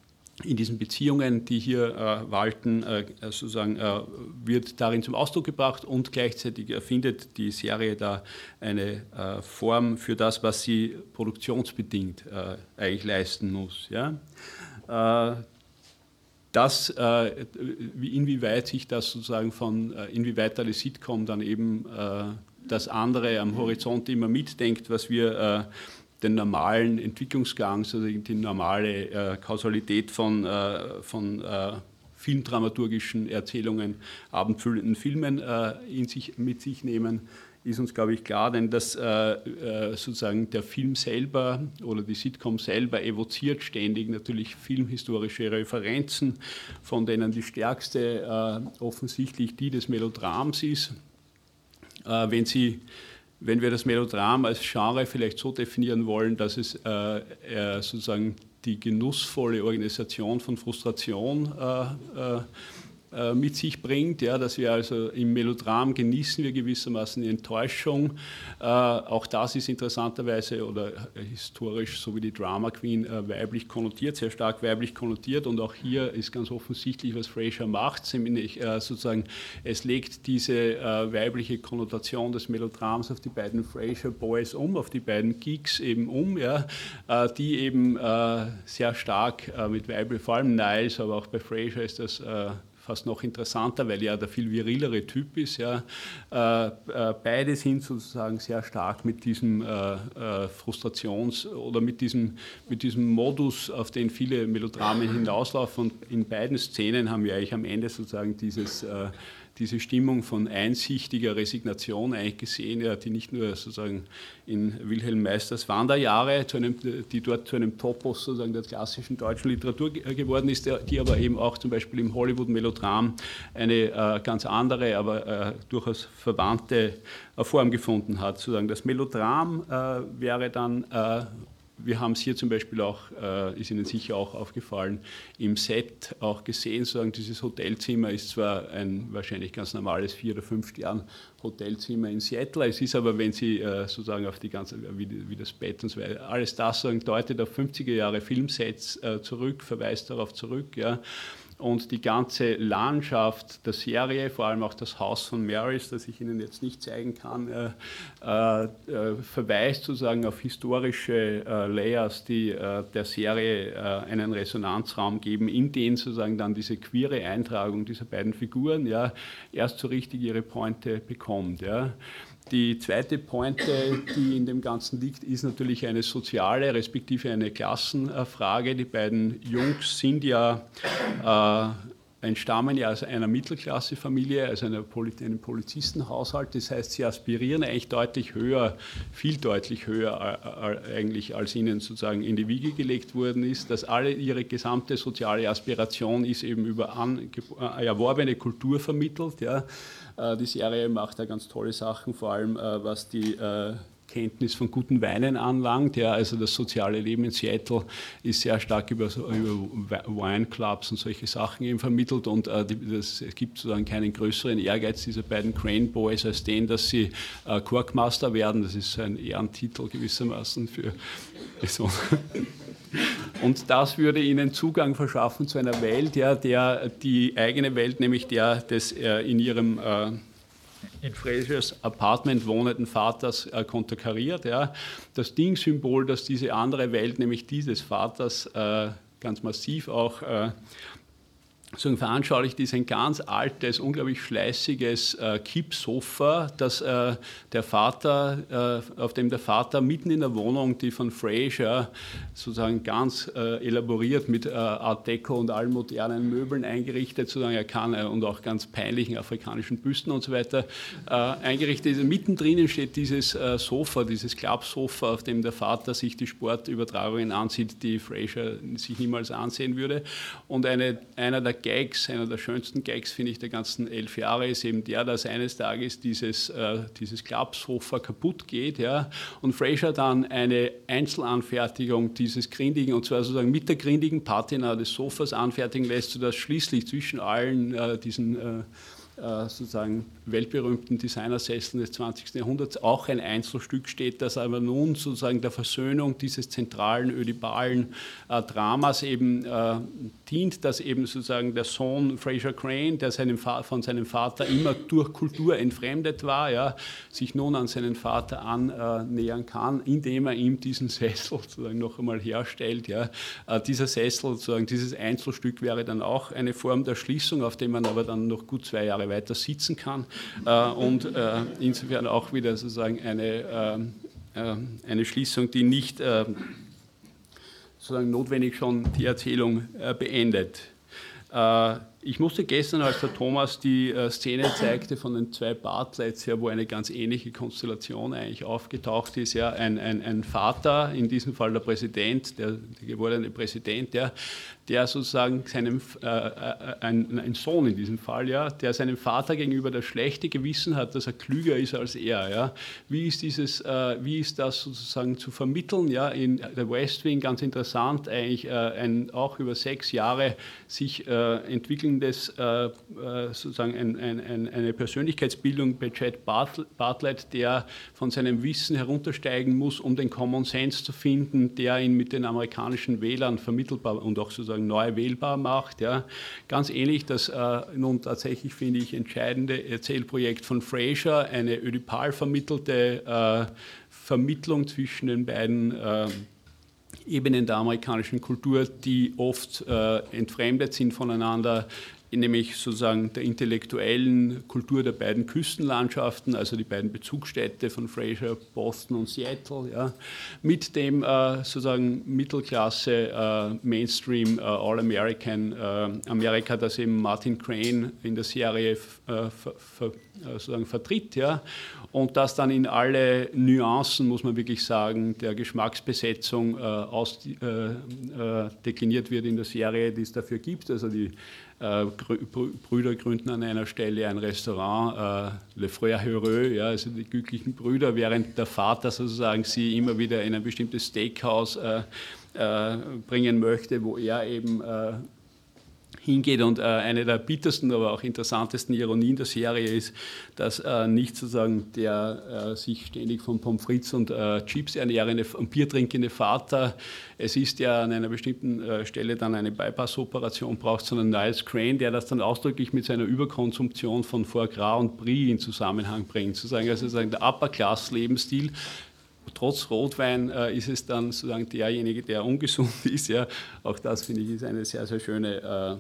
[SPEAKER 2] in diesen Beziehungen, die hier äh, walten, äh, sozusagen, äh, wird darin zum Ausdruck gebracht und gleichzeitig erfindet die Serie da eine äh, Form für das, was sie produktionsbedingt äh, eigentlich leisten muss. Ja? Äh, das, äh, inwieweit sich das sozusagen von, äh, inwieweit da die Sitcom dann eben äh, das andere am Horizont immer mitdenkt, was wir äh, den normalen Entwicklungsgang, also die normale äh, Kausalität von, äh, von äh, filmdramaturgischen Erzählungen, abendfüllenden Filmen äh, in sich, mit sich nehmen, ist uns, glaube ich, klar, denn dass äh, äh, sozusagen der Film selber oder die Sitcom selber evoziert ständig natürlich filmhistorische Referenzen, von denen die stärkste äh, offensichtlich die des Melodrams ist. Äh, wenn Sie Wenn wir das Melodram als Genre vielleicht so definieren wollen, dass es äh, äh, sozusagen die genussvolle Organisation von Frustration äh, äh, mit sich bringt, ja, dass wir also im Melodram genießen wir gewissermaßen die Enttäuschung. Äh, auch das ist interessanterweise oder äh, historisch, so wie die Drama Queen, äh, weiblich konnotiert, sehr stark weiblich konnotiert und auch hier ist ganz offensichtlich, was Frasier macht, nämlich äh, sozusagen, es legt diese äh, weibliche Konnotation des Melodrams auf die beiden Frasier Boys um, auf die beiden Geeks eben um, ja, äh, die eben äh, sehr stark äh, mit weiblich, vor allem Niles, aber auch bei Frasier ist das äh, fast noch interessanter, weil er der viel virilere Typ ist. Ja. Äh, äh, beide sind sozusagen sehr stark mit diesem äh, äh, Frustrations- oder mit diesem, mit diesem Modus, auf den viele Melodramen hinauslaufen. Und in beiden Szenen haben wir eigentlich am Ende sozusagen dieses, äh, diese Stimmung von einsichtiger Resignation eigentlich gesehen, ja, die nicht nur sozusagen in Wilhelm Meisters Wanderjahre, zu einem, die dort zu einem Topos sozusagen der klassischen deutschen Literatur geworden ist, die aber eben auch zum Beispiel im Hollywood-Melodram eine äh, ganz andere, aber äh, durchaus verwandte äh, Form gefunden hat. Sozusagen das Melodram äh, wäre dann äh, wir haben es hier zum Beispiel auch, äh, ist Ihnen sicher auch aufgefallen, im Set auch gesehen, sozusagen dieses Hotelzimmer ist zwar ein wahrscheinlich ganz normales vier oder fünf Sterne Hotelzimmer in Seattle, es ist aber, wenn Sie äh, sozusagen auf die ganze, wie, wie das Bett und so weiter, alles das sozusagen deutet auf fünfziger Jahre Filmsets äh, zurück, verweist darauf zurück, ja. und die ganze Landschaft der Serie, vor allem auch das Haus von Maris, das ich Ihnen jetzt nicht zeigen kann, äh, äh, verweist sozusagen auf historische äh, Layers, die äh, der Serie äh, einen Resonanzraum geben, in den sozusagen dann diese queere Eintragung dieser beiden Figuren ja erst so richtig ihre Pointe bekommt. Ja. Die zweite Pointe, die in dem Ganzen liegt, ist natürlich eine soziale, respektive eine Klassenfrage. Die beiden Jungs sind ja, äh, entstammen ja aus einer Mittelklassefamilie, also einer Poli- einem Polizistenhaushalt. Das heißt, sie aspirieren eigentlich deutlich höher, viel deutlich höher äh, eigentlich, als ihnen sozusagen in die Wiege gelegt worden ist. Dass alle ihre gesamte soziale Aspiration ist eben über an, äh, erworbene Kultur vermittelt, ja. Die Serie macht da ganz tolle Sachen, vor allem was die Kenntnis von guten Weinen anlangt. Ja, also das soziale Leben in Seattle ist sehr stark über, über Wineclubs und solche Sachen eben vermittelt und äh, die, das, es gibt sozusagen keinen größeren Ehrgeiz dieser beiden Crane Boys als den, dass sie äh, Corkmaster werden. Das ist ein Ehrentitel gewissermaßen für so. Und das würde ihnen Zugang verschaffen zu einer Welt, ja, der die eigene Welt, nämlich der des äh, in ihrem äh, in Frasers Apartment wohnenden Vaters äh, konterkariert. Ja. Das Ding-Symbol, das diese andere Welt, nämlich die des Vaters, äh, ganz massiv auch äh, so veranschaulicht, ist ein ganz altes, unglaublich fleißiges äh, Kippsofa, das äh, der Vater, äh, auf dem der Vater mitten in der Wohnung, die von Fraser sozusagen ganz äh, elaboriert mit äh, Art Deco und allen modernen Möbeln eingerichtet, sozusagen er kann äh, und auch ganz peinlichen afrikanischen Büsten und so weiter äh, eingerichtet ist. Mittendrin steht dieses äh, Sofa, dieses Klappsofa, auf dem der Vater sich die Sportübertragungen ansieht, die Fraser sich niemals ansehen würde. Und eine, einer der Gags, einer der schönsten Gags, finde ich, der ganzen elf Jahre, ist eben der, dass eines Tages dieses, äh, dieses Klappsofa kaputt geht, ja, und Fraser dann eine Einzelanfertigung dieses grindigen, und zwar sozusagen mit der grindigen Patina des Sofas anfertigen lässt, sodass schließlich zwischen allen äh, diesen äh, sozusagen weltberühmten Designersesseln des zwanzigsten Jahrhunderts auch ein Einzelstück steht, das aber nun sozusagen der Versöhnung dieses zentralen, ödipalen äh, Dramas eben äh, dient, dass eben sozusagen der Sohn Fraser Crane, der seinem von seinem Vater immer durch Kultur entfremdet war, ja, sich nun an seinen Vater annähern kann, indem er ihm diesen Sessel sozusagen noch einmal herstellt. Ja. Äh, dieser Sessel, sozusagen dieses Einzelstück wäre dann auch eine Form der Schließung, auf dem man aber dann noch gut zwei Jahre weiter sitzen kann äh, und äh, insofern auch wieder sozusagen eine, äh, eine Schließung, die nicht äh, sozusagen notwendig schon die Erzählung äh, beendet. Äh, ich musste gestern, als der Thomas die äh, Szene zeigte von den zwei Bartletts, ja, wo eine ganz ähnliche Konstellation eigentlich aufgetaucht ist, ja, ein, ein, ein Vater, in diesem Fall der Präsident, der, der gewordene Präsident, ja, der sozusagen seinem, äh, ein, ein Sohn in diesem Fall, ja, der seinem Vater gegenüber das schlechte Gewissen hat, dass er klüger ist als er. Ja. Wie ist dieses, äh, wie ist das sozusagen zu vermitteln? Ja, in der West Wing, ganz interessant, eigentlich äh, ein, auch über sechs Jahre sich äh, entwickelndes, äh, sozusagen ein, ein, eine Persönlichkeitsbildung bei Chad Bartlett, der von seinem Wissen heruntersteigen muss, um den Common Sense zu finden, der ihn mit den amerikanischen Wählern vermittelbar und auch sozusagen neu wählbar macht. Ja. Ganz ähnlich das äh, nun tatsächlich, finde ich, entscheidende Erzählprojekt von Fraser, eine ödipal vermittelte äh, Vermittlung zwischen den beiden äh, Ebenen der amerikanischen Kultur, die oft äh, entfremdet sind voneinander, nämlich sozusagen der intellektuellen Kultur der beiden Küstenlandschaften, also die beiden Bezugsstädte von Fraser, Boston und Seattle, ja, mit dem äh, sozusagen Mittelklasse, äh, Mainstream, äh, All-American äh, Amerika, das eben Martin Crane in der Serie äh, ver, ver, sozusagen vertritt, ja, und das dann in alle Nuancen, muss man wirklich sagen, der Geschmacksbesetzung äh, aus, äh, äh, dekliniert wird in der Serie, die es dafür gibt, also die Äh, Brüder gründen an einer Stelle ein Restaurant, äh, Le Frère Heureux, ja, also die glücklichen Brüder, während der Vater sozusagen sie immer wieder in ein bestimmtes Steakhouse äh, äh, bringen möchte, wo er eben äh, hingeht. Und äh, eine der bittersten, aber auch interessantesten Ironien der Serie ist, dass äh, nicht sozusagen der äh, sich ständig von Pommes frites und äh, Chips ernährende und Bier trinkende Vater, es ist ja an einer bestimmten äh, Stelle dann eine Bypass-Operation braucht, sondern Niles Crane, der das dann ausdrücklich mit seiner Überkonsumtion von Foie Gras und Brie in Zusammenhang bringt. Sozusagen, also sozusagen der Upper-Class-Lebensstil. Trotz Rotwein äh, ist es dann sozusagen derjenige, der ungesund ist. Ja. Auch das, finde ich, ist eine sehr, sehr schöne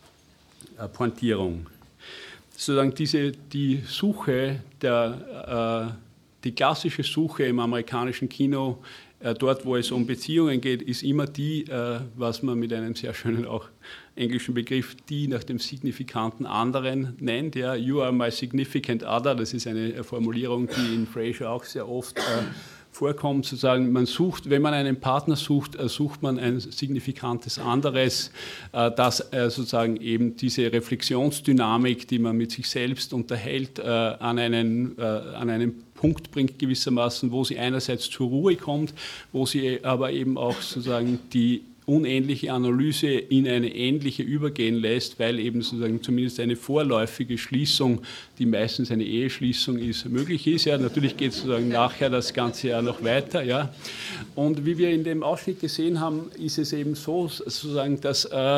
[SPEAKER 2] äh, Pointierung. Sozusagen diese, die Suche, der, äh, die klassische Suche im amerikanischen Kino, äh, dort, wo es um Beziehungen geht, ist immer die, äh, was man mit einem sehr schönen auch englischen Begriff, die nach dem signifikanten anderen nennt. Ja. You are my significant other, das ist eine Formulierung, die in Frasier auch sehr oft äh, vorkommt, sozusagen, man sucht, wenn man einen Partner sucht, sucht man ein signifikantes anderes, das sozusagen eben diese Reflexionsdynamik, die man mit sich selbst unterhält, an einen, an einen Punkt bringt gewissermaßen, wo sie einerseits zur Ruhe kommt, wo sie aber eben auch sozusagen die unähnliche Analyse in eine ähnliche übergehen lässt, weil eben sozusagen zumindest eine vorläufige Schließung, die meistens eine Eheschließung ist, möglich ist. Ja, natürlich geht sozusagen nachher das Ganze ja noch weiter. Ja. Und wie wir in dem Ausschnitt gesehen haben, ist es eben so, sozusagen, dass äh,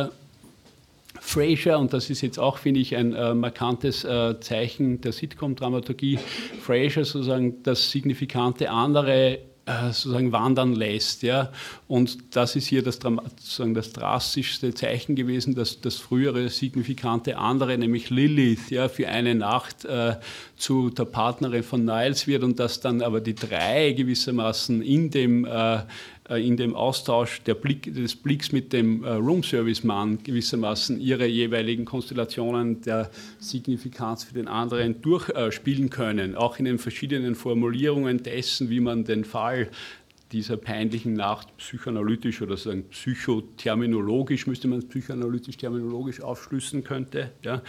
[SPEAKER 2] Frasier, und das ist jetzt auch, finde ich, ein äh, markantes äh, Zeichen der Sitcom-Dramaturgie, Frasier sozusagen das signifikante andere sozusagen wandern lässt. Ja? Und das ist hier das, sozusagen das drastischste Zeichen gewesen, dass das frühere signifikante andere, nämlich Lilith, ja, für eine Nacht äh, zu der Partnerin von Niles wird und dass dann aber die drei gewissermaßen in dem äh, in dem Austausch der Blick, des Blicks mit dem äh, Roomservice-Mann gewissermaßen ihre jeweiligen Konstellationen der Signifikanz für den anderen durchspielen äh, können, auch in den verschiedenen Formulierungen dessen, wie man den Fall dieser peinlichen Nacht psychoanalytisch oder sagen psychoterminologisch, müsste man es psychoanalytisch-terminologisch aufschlüsseln könnte, ja,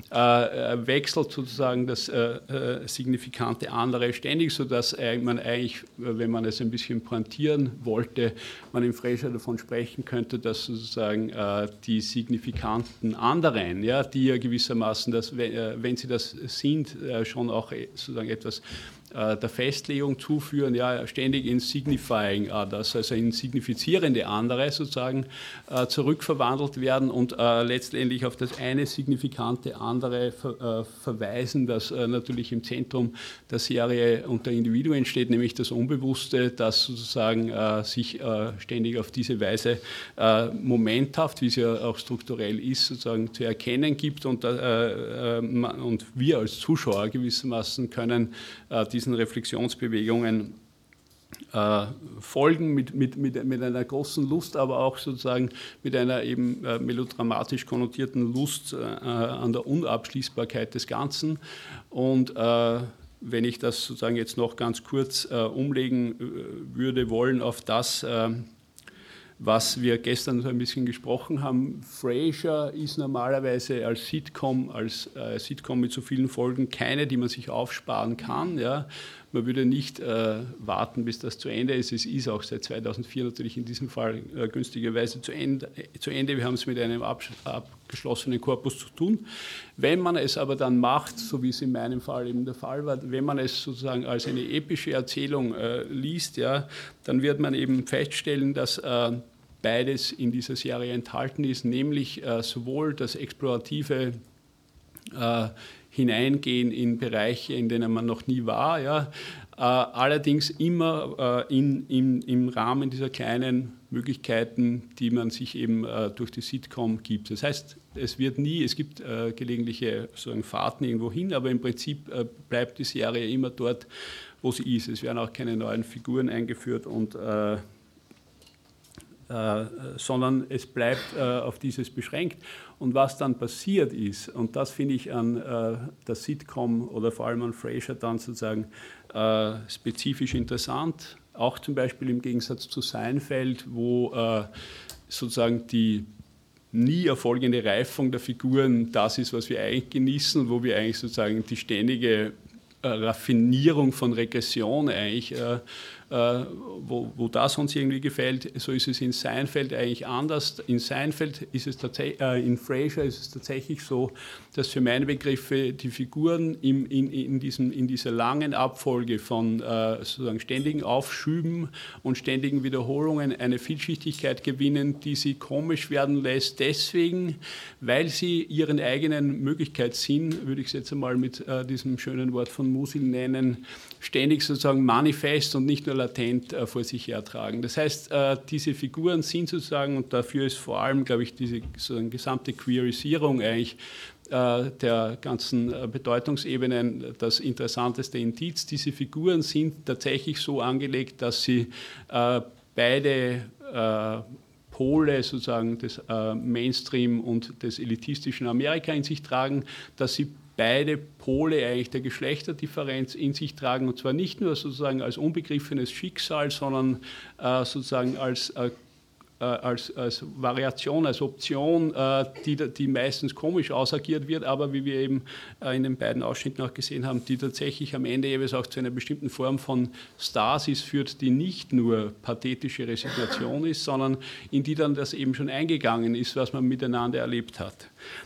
[SPEAKER 2] äh, wechselt sozusagen das äh, äh, signifikante andere ständig, sodass äh, man eigentlich, wenn man es ein bisschen pointieren wollte, man im Frasier davon sprechen könnte, dass sozusagen äh, die signifikanten anderen, ja, die ja gewissermaßen, das, wenn, wenn sie das sind, äh, schon auch sozusagen etwas der Festlegung zuführen, ja, ständig in Signifying Others, also in signifizierende andere sozusagen äh, zurückverwandelt werden und äh, letztendlich auf das eine signifikante andere ver, äh, verweisen, das äh, natürlich im Zentrum der Serie unter Individuen steht, nämlich das Unbewusste, das sozusagen äh, sich äh, ständig auf diese Weise äh, momenthaft, wie es ja auch strukturell ist, sozusagen zu erkennen gibt und, äh, äh, und wir als Zuschauer gewissermaßen können äh, die diesen Reflexionsbewegungen äh, folgen mit, mit, mit, mit einer großen Lust, aber auch sozusagen mit einer eben äh, melodramatisch konnotierten Lust äh, an der Unabschließbarkeit des Ganzen. Und äh, wenn ich das sozusagen jetzt noch ganz kurz äh, umlegen äh, würde wollen auf das, äh, was wir gestern so ein bisschen gesprochen haben, Frasier ist normalerweise als Sitcom, als äh, Sitcom mit so vielen Folgen keine, die man sich aufsparen kann. Ja. Man würde nicht äh, warten, bis das zu Ende ist. Es ist auch seit zweitausendvier natürlich in diesem Fall äh, günstigerweise zu Ende, äh, zu Ende. Wir haben es mit einem absch- abgeschlossenen Korpus zu tun. Wenn man es aber dann macht, so wie es in meinem Fall eben der Fall war, wenn man es sozusagen als eine epische Erzählung äh, liest, ja, dann wird man eben feststellen, dass äh, beides in dieser Serie enthalten ist, nämlich äh, sowohl das explorative äh, Hineingehen in Bereiche, in denen man noch nie war, ja, äh, allerdings immer äh, in, in, im Rahmen dieser kleinen Möglichkeiten, die man sich eben äh, durch die Sitcom gibt. Das heißt, es wird nie, es gibt äh, gelegentliche sozusagen Fahrten irgendwo hin, aber im Prinzip äh, bleibt die Serie immer dort, wo sie ist. Es werden auch keine neuen Figuren eingeführt und äh, Äh, sondern es bleibt äh, auf dieses beschränkt. Und was dann passiert ist, und das finde ich an äh, der Sitcom oder vor allem an Frasier dann sozusagen äh, spezifisch interessant, auch zum Beispiel im Gegensatz zu Seinfeld, wo äh, sozusagen die nie erfolgende Reifung der Figuren das ist, was wir eigentlich genießen, wo wir eigentlich sozusagen die ständige äh, Raffinierung von Regression eigentlich äh, äh, wo, wo das uns irgendwie gefällt, so ist es in Seinfeld eigentlich anders. In Seinfeld ist es tatsächlich, äh, in Frasier ist es tatsächlich so, dass für meine Begriffe die Figuren im, in, in, diesem, in dieser langen Abfolge von äh, sozusagen ständigen Aufschüben und ständigen Wiederholungen eine Vielschichtigkeit gewinnen, die sie komisch werden lässt, deswegen, weil sie ihren eigenen Möglichkeitssinn, würde ich es jetzt einmal mit äh, diesem schönen Wort von Musil nennen, ständig sozusagen manifest und nicht nur latent äh, vor sich hertragen. Das heißt, äh, diese Figuren sind sozusagen, und dafür ist vor allem, glaube ich, diese sozusagen gesamte Queerisierung eigentlich äh, der ganzen äh, Bedeutungsebenen das interessanteste Indiz. Diese Figuren sind tatsächlich so angelegt, dass sie äh, beide äh, Pole sozusagen des äh, Mainstream und des elitistischen Amerika in sich tragen, dass sie beide Pole eigentlich der Geschlechterdifferenz in sich tragen, und zwar nicht nur sozusagen als unbegriffenes Schicksal, sondern äh, sozusagen als, äh, als, als Variation, als Option, äh, die, die meistens komisch ausagiert wird, aber wie wir eben äh, in den beiden Ausschnitten auch gesehen haben, die tatsächlich am Ende jeweils auch zu einer bestimmten Form von Stasis führt, die nicht nur pathetische Resignation ist, sondern in die dann das eben schon eingegangen ist, was man miteinander erlebt hat.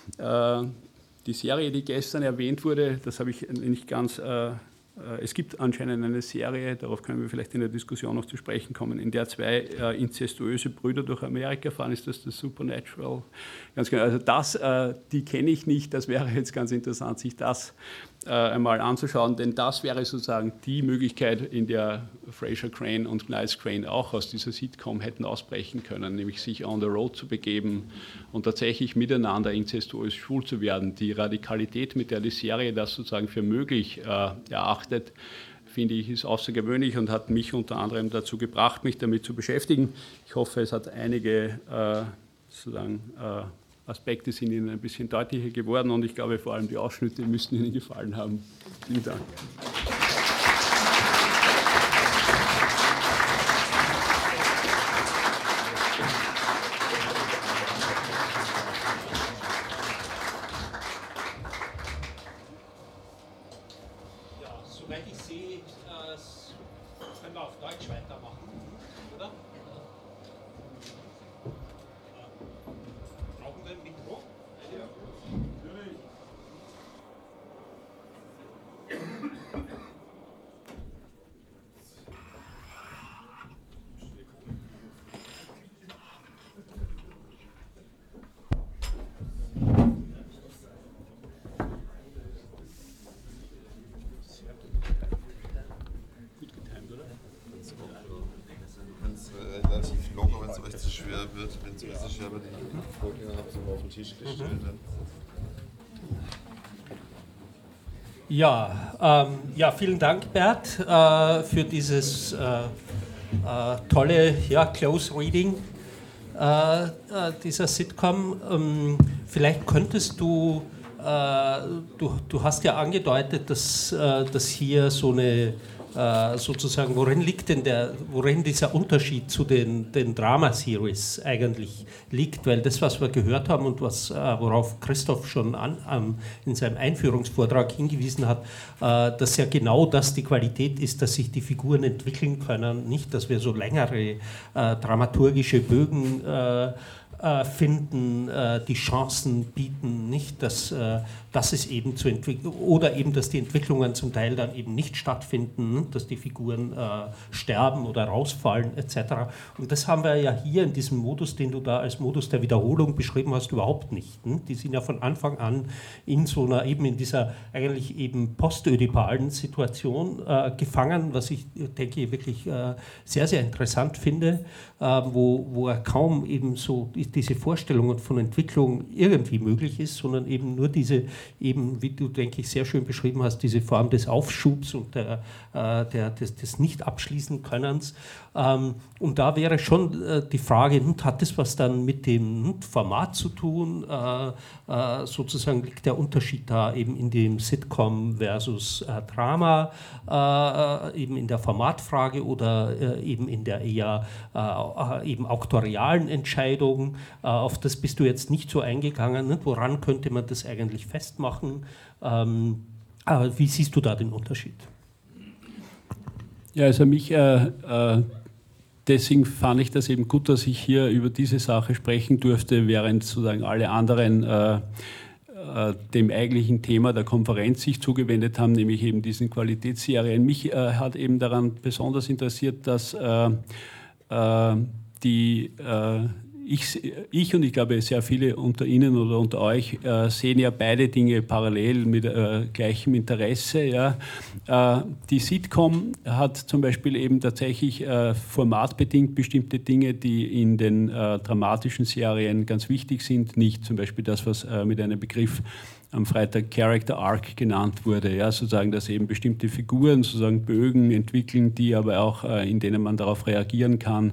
[SPEAKER 2] Äh, Die Serie, die gestern erwähnt wurde, das habe ich nicht ganz, äh, es gibt anscheinend eine Serie, darauf können wir vielleicht in der Diskussion noch zu sprechen kommen, in der zwei äh, inzestuöse Brüder durch Amerika fahren. Ist das das Supernatural? Ganz genau. Also das, äh, die kenne ich nicht, das wäre jetzt ganz interessant, sich das äh, einmal anzuschauen, denn das wäre sozusagen die Möglichkeit, in der Frasier Crane und Niles Crane auch aus dieser Sitcom hätten ausbrechen können, nämlich sich on the road zu begeben und tatsächlich miteinander inzestuös schwul zu werden. Die Radikalität, mit der die Serie das sozusagen für möglich äh, erachtet, finde ich, ist außergewöhnlich und hat mich unter anderem dazu gebracht, mich damit zu beschäftigen. Ich hoffe, es hat einige äh, sozusagen äh, Aspekte sind Ihnen ein bisschen deutlicher geworden und ich glaube, vor allem die Ausschnitte müssten Ihnen gefallen haben. Vielen Dank.
[SPEAKER 1] Ja, soweit ich sehe, können wir auf Deutsch weitermachen, oder? Brauchen wir ein Mikro? Ja, natürlich.
[SPEAKER 3] Relativ locker, wenn es euch zu schwer wird, wenn es euch zu schwer wird, die Folien habt ihr auf den Tisch gestellt. Mhm.
[SPEAKER 1] Ja, ähm, ja, vielen Dank, Bert, äh, für dieses äh, äh, tolle ja, Close Reading äh, äh, dieser Sitcom. Ähm, vielleicht könntest du, äh, du, du hast ja angedeutet, dass, äh, dass hier so eine sozusagen, worin liegt denn der, worin dieser Unterschied zu den, den Drama-Series eigentlich liegt, weil das, was wir gehört haben und was, worauf Christoph schon an, um, in seinem Einführungsvortrag hingewiesen hat, äh, dass ja genau das die Qualität ist, dass sich die Figuren entwickeln können, nicht, dass wir so längere äh, dramaturgische Bögen äh, finden, die Chancen bieten, nicht, dass, dass es eben zu entwickeln, oder eben, dass die Entwicklungen zum Teil dann eben nicht stattfinden, dass die Figuren sterben oder rausfallen et cetera. Und das haben wir ja hier in diesem Modus, den du da als Modus der Wiederholung beschrieben hast, überhaupt nicht. Die sind ja von Anfang an in so einer, eben in dieser eigentlich eben postödipalen Situation äh, gefangen, was ich denke wirklich äh, sehr, sehr interessant finde, äh, wo, wo er kaum eben so diese Vorstellungen von Entwicklung irgendwie möglich ist, sondern eben nur diese, eben, wie du, denke ich, sehr schön beschrieben hast, diese Form des Aufschubs und der, äh, der, des, des Nicht-Abschließen-Könnens. Ähm, und da wäre schon äh, die Frage, hat das was dann mit dem Format zu tun? Äh, äh, sozusagen liegt der Unterschied da eben in dem Sitcom versus äh, Drama, äh, eben in der Formatfrage oder äh, eben in der eher äh, eben auktorialen Entscheidung? Äh, auf das bist du jetzt nicht so eingegangen. Ne? Woran könnte man das eigentlich festmachen? Ähm, aber wie siehst du da den Unterschied?
[SPEAKER 2] Ja, also mich, äh, äh, deswegen fand ich das eben gut, dass ich hier über diese Sache sprechen durfte, während sozusagen alle anderen äh, äh, dem eigentlichen Thema der Konferenz sich zugewendet haben, nämlich eben diesen Qualitätsserien. Mich äh, hat eben daran besonders interessiert, dass äh, äh, die äh, Ich, ich und ich glaube sehr viele unter Ihnen oder unter euch äh, sehen ja beide Dinge parallel mit äh, gleichem Interesse. Ja. Äh, die Sitcom hat zum Beispiel eben tatsächlich äh, formatbedingt bestimmte Dinge, die in den äh, dramatischen Serien ganz wichtig sind, nicht zum Beispiel das, was äh, mit einem Begriff am Freitag Character Arc genannt wurde, ja, sozusagen, dass eben bestimmte Figuren sozusagen Bögen entwickeln, die aber auch, äh, in denen man darauf reagieren kann,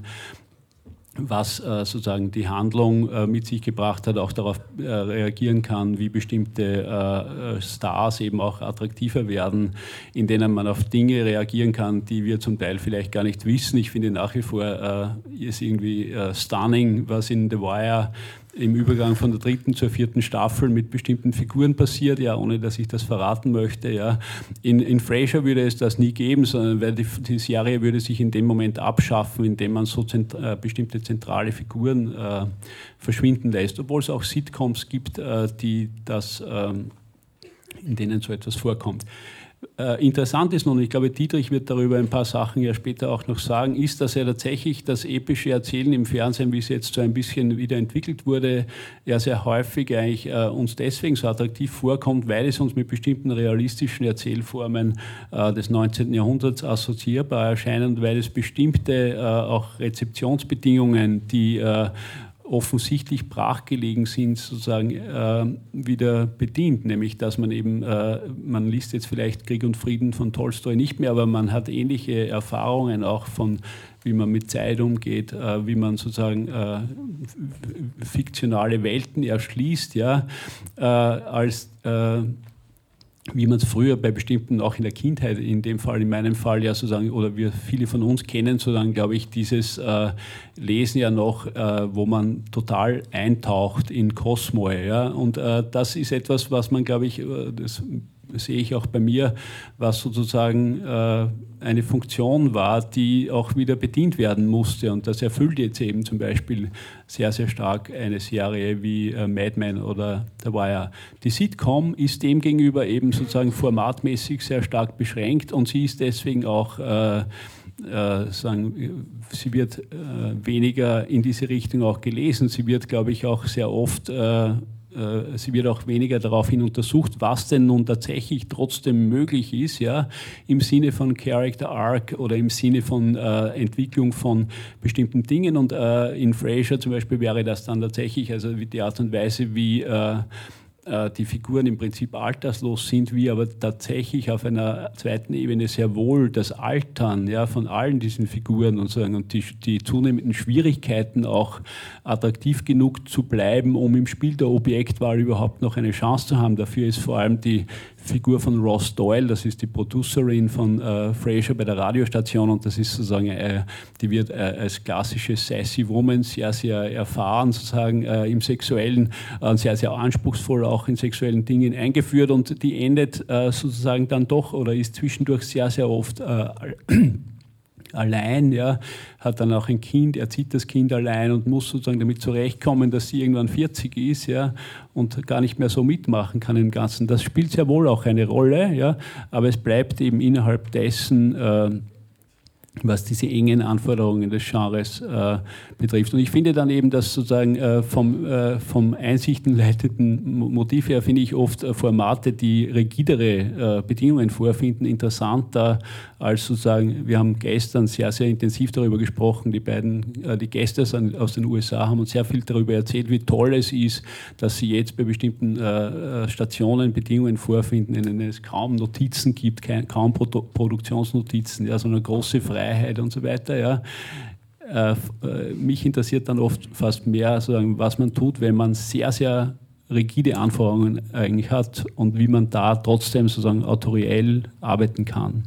[SPEAKER 2] was äh, sozusagen die Handlung äh, mit sich gebracht hat, auch darauf äh, reagieren kann, wie bestimmte äh, Stars eben auch attraktiver werden, in denen man auf Dinge reagieren kann, die wir zum Teil vielleicht gar nicht wissen. Ich finde nach wie vor äh, ist irgendwie äh, stunning, was in The Wire im Übergang von der dritten zur vierten Staffel mit bestimmten Figuren passiert, ja, ohne dass ich das verraten möchte. Ja. In, in Frasier würde es das nie geben, sondern weil die, die Serie würde sich in dem Moment abschaffen, indem man so zent, äh, bestimmte zentrale Figuren äh, verschwinden lässt, obwohl es auch Sitcoms gibt, äh, die das, äh, in denen so etwas vorkommt. Äh, interessant ist nun, ich glaube, Dietrich wird darüber ein paar Sachen ja später auch noch sagen, ist, dass er tatsächlich das epische Erzählen im Fernsehen, wie es jetzt so ein bisschen wieder entwickelt wurde, ja sehr häufig eigentlich äh, uns deswegen so attraktiv vorkommt, weil es uns mit bestimmten realistischen Erzählformen äh, des neunzehnten Jahrhunderts assoziierbar erscheint und weil es bestimmte äh, auch Rezeptionsbedingungen, die äh, offensichtlich brachgelegen sind, sozusagen äh, wieder bedient, nämlich dass man eben, äh, man liest jetzt vielleicht Krieg und Frieden von Tolstoi nicht mehr, aber man hat ähnliche Erfahrungen auch von, wie man mit Zeit umgeht, äh, wie man sozusagen äh, fiktionale Welten erschließt, ja, äh, als äh, wie man es früher bei bestimmten, auch in der Kindheit, in dem Fall, in meinem Fall ja sozusagen, oder wir viele von uns kennen, sozusagen, glaube ich, dieses äh, Lesen ja noch, äh, wo man total eintaucht in Kosmos, ja, und äh, das ist etwas, was man, glaube ich, äh, das sehe ich auch bei mir, was sozusagen äh, eine Funktion war, die auch wieder bedient werden musste. Und das erfüllt jetzt eben zum Beispiel sehr, sehr stark eine Serie wie äh, Mad Men oder The Wire. Die Sitcom ist demgegenüber eben sozusagen formatmäßig sehr stark beschränkt und sie ist deswegen auch äh, Äh, sagen, sie wird äh, weniger in diese Richtung auch gelesen. Sie wird, glaube ich, auch sehr oft, äh, äh, sie wird auch weniger daraufhin untersucht, was denn nun tatsächlich trotzdem möglich ist, ja, im Sinne von Character Arc oder im Sinne von äh, Entwicklung von bestimmten Dingen. Und äh, in Frasier zum Beispiel wäre das dann tatsächlich, also die Art und Weise, wie äh, die Figuren im Prinzip alterslos sind, wie aber tatsächlich auf einer zweiten Ebene sehr wohl das Altern, ja, von allen diesen Figuren und, so, und die, die zunehmenden Schwierigkeiten auch attraktiv genug zu bleiben, um im Spiel der Objektwahl überhaupt noch eine Chance zu haben. Dafür ist vor allem die Figur von Ross Doyle, das ist die Producerin von äh, Frasier bei der Radiostation und das ist sozusagen, äh, die wird äh, als klassische sassy Woman sehr, sehr erfahren sozusagen äh, im Sexuellen und äh, sehr, sehr anspruchsvoll auch in sexuellen Dingen eingeführt und die endet äh, sozusagen dann doch oder ist zwischendurch sehr, sehr oft äh, allein, ja, hat dann auch ein Kind, erzieht das Kind allein und muss sozusagen damit zurechtkommen, dass sie irgendwann vierzig ist, ja, und gar nicht mehr so mitmachen kann im Ganzen. Das spielt sehr wohl auch eine Rolle, ja, aber es bleibt eben innerhalb dessen, äh, was diese engen Anforderungen des Genres äh, betrifft. Und ich finde dann eben, dass sozusagen äh, vom, äh, vom einsichtenleiteten Motiv her finde ich oft äh, Formate, die rigidere äh, Bedingungen vorfinden, interessanter als sozusagen, wir haben gestern sehr, sehr intensiv darüber gesprochen, die beiden, äh, die Gäste aus den U S A haben uns sehr viel darüber erzählt, wie toll es ist, dass sie jetzt bei bestimmten äh, Stationen Bedingungen vorfinden, in denen es kaum Notizen gibt, kein, kaum Produ- Produktionsnotizen, ja, sondern große Freiheit und so weiter, ja. Äh, mich interessiert dann oft fast mehr, sozusagen, was man tut, wenn man sehr, sehr rigide Anforderungen eigentlich hat und wie man da trotzdem sozusagen autoriell arbeiten kann.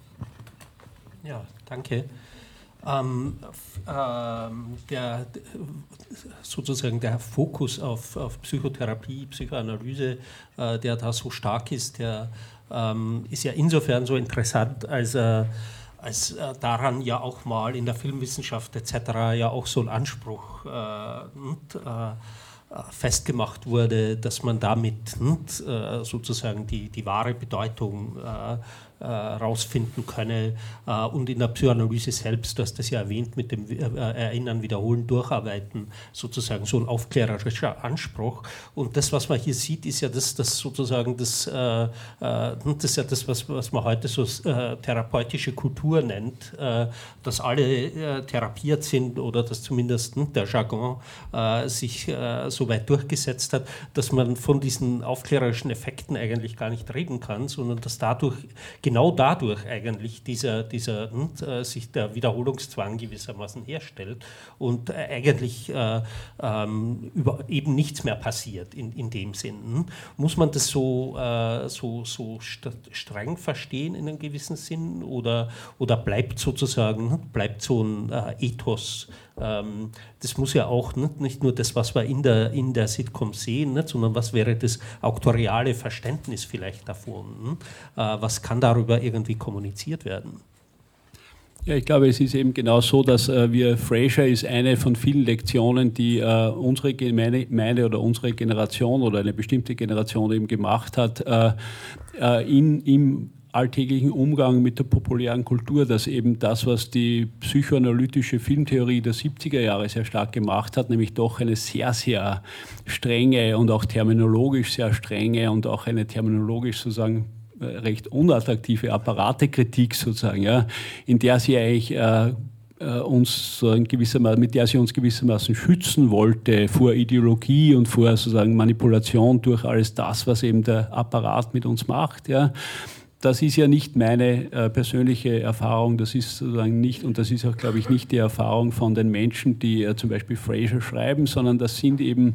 [SPEAKER 1] Ja, danke. Ähm, ähm, der, sozusagen der Fokus auf, auf Psychotherapie, Psychoanalyse, äh, der da so stark ist, der ähm, ist ja insofern so interessant, als er als äh, daran ja auch mal in der Filmwissenschaft et cetera ja auch so ein Anspruch äh, und, äh, festgemacht wurde, dass man damit und, äh, sozusagen die, die wahre Bedeutung äh, äh, rausfinden könne. Äh, und in der Psychoanalyse selbst, du hast das ja erwähnt, mit dem äh, Erinnern, Wiederholen, Durcharbeiten, sozusagen so ein aufklärerischer Anspruch. Und das, was man hier sieht, ist ja das, das sozusagen das, äh, äh, das ist ja das, was, was man heute so äh, therapeutische Kultur nennt, äh, dass alle äh, therapiert sind oder dass zumindest äh, der Jargon äh, sich äh, so weit durchgesetzt hat, dass man von diesen aufklärerischen Effekten eigentlich gar nicht reden kann, sondern dass dadurch, genau dadurch eigentlich dieser, dieser äh, sich der Wiederholungszwang gewissermaßen herstellt und äh, eigentlich äh, ähm, über eben nichts mehr passiert in, in dem Sinn. Muss man das so, äh, so, so st- streng verstehen in einem gewissen Sinn oder, oder bleibt sozusagen, bleibt so ein äh, Ethos? Ähm, das muss ja auch nicht, nicht nur das, was wir in der, in der Sitcom sehen, nicht, sondern was wäre das auktoriale Verständnis vielleicht davon? Äh, was kann darüber irgendwie kommuniziert werden?
[SPEAKER 2] Ja, ich glaube, es ist eben genau so, dass äh, wir, Frasier ist eine von vielen Lektionen, die äh, unsere, meine, meine oder unsere Generation oder eine bestimmte Generation eben gemacht hat, äh, äh, in, im alltäglichen Umgang mit der populären Kultur, dass eben das, was die psychoanalytische Filmtheorie der siebziger Jahre sehr stark gemacht hat, nämlich doch eine sehr, sehr strenge und auch terminologisch sehr strenge und auch eine terminologisch sozusagen recht unattraktive Apparatekritik sozusagen, ja, in der sie eigentlich äh, uns so in gewissermaßen, mit der sie uns gewissermaßen schützen wollte vor Ideologie und vor sozusagen Manipulation durch alles das, was eben der Apparat mit uns macht, ja. Das ist ja nicht meine äh, persönliche Erfahrung, das ist sozusagen nicht, und das ist auch, glaube ich, nicht die Erfahrung von den Menschen, die äh, zum Beispiel Frasier schreiben, sondern das sind eben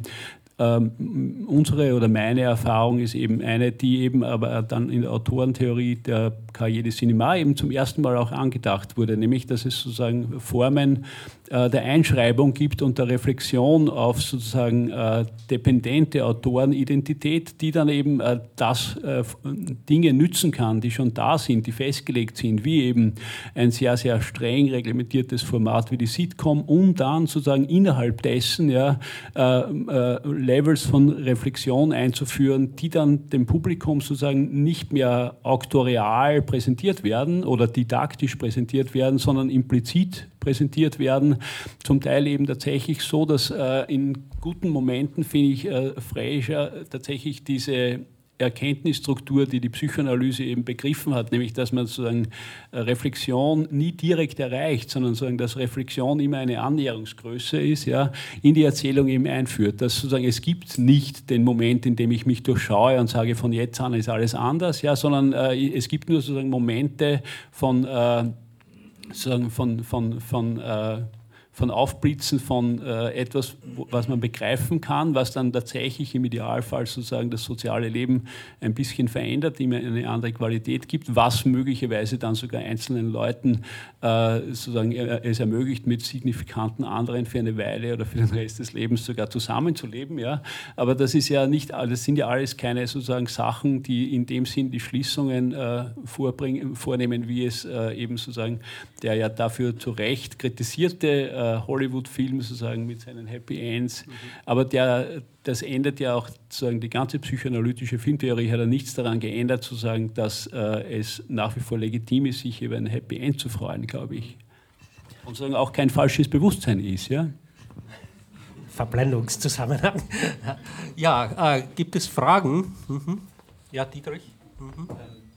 [SPEAKER 2] ähm, unsere oder meine Erfahrung ist eben eine, die eben aber dann in der Autorentheorie der Cahiers du Cinéma eben zum ersten Mal auch angedacht wurde, nämlich, dass es sozusagen Formen äh, der Einschreibung gibt und der Reflexion auf sozusagen äh, dependente Autorenidentität, die dann eben äh, das äh, Dinge nützen kann, die schon da sind, die festgelegt sind, wie eben ein sehr, sehr streng reglementiertes Format wie die Sitcom, um dann sozusagen innerhalb dessen ja, äh, äh, Levels von Reflexion einzuführen, die dann dem Publikum sozusagen nicht mehr auktorial präsentiert werden oder didaktisch präsentiert werden, sondern implizit präsentiert werden. Zum Teil eben tatsächlich so, dass äh, in guten Momenten, finde ich, äh, Frasier tatsächlich diese Erkenntnisstruktur, die die Psychoanalyse eben begriffen hat, nämlich dass man sozusagen Reflexion nie direkt erreicht, sondern sozusagen, dass Reflexion immer eine Annäherungsgröße ist, ja, in die Erzählung eben einführt. Dass sozusagen es gibt nicht den Moment, in dem ich mich durchschaue und sage, von jetzt an ist alles anders, ja, sondern äh, es gibt nur sozusagen Momente von äh, sozusagen von von von äh, von Aufblitzen von äh, etwas, was man begreifen kann, was dann tatsächlich im Idealfall sozusagen das soziale Leben ein bisschen verändert, ihm eine andere Qualität gibt, was möglicherweise dann sogar einzelnen Leuten äh, sozusagen es ermöglicht, mit signifikanten anderen für eine Weile oder für den Rest des Lebens sogar zusammenzuleben. Ja. Aber das ist ja nicht, das sind ja alles keine sozusagen Sachen, die in dem Sinn die Schließungen äh, vorbringen, vornehmen, wie es äh, eben sozusagen der ja dafür zu Recht kritisierte äh, Hollywood-Film sozusagen mit seinen Happy Ends, mhm. aber der, das ändert ja auch sozusagen die ganze psychoanalytische Filmtheorie, hat ja nichts daran geändert, zu sagen, dass äh, es nach wie vor legitim ist, sich über ein Happy End zu freuen, glaube ich. Und sozusagen auch kein falsches Bewusstsein ist, ja.
[SPEAKER 1] Verblendungszusammenhang. Ja, äh, gibt es Fragen? Mhm. Ja, Dietrich? Mhm.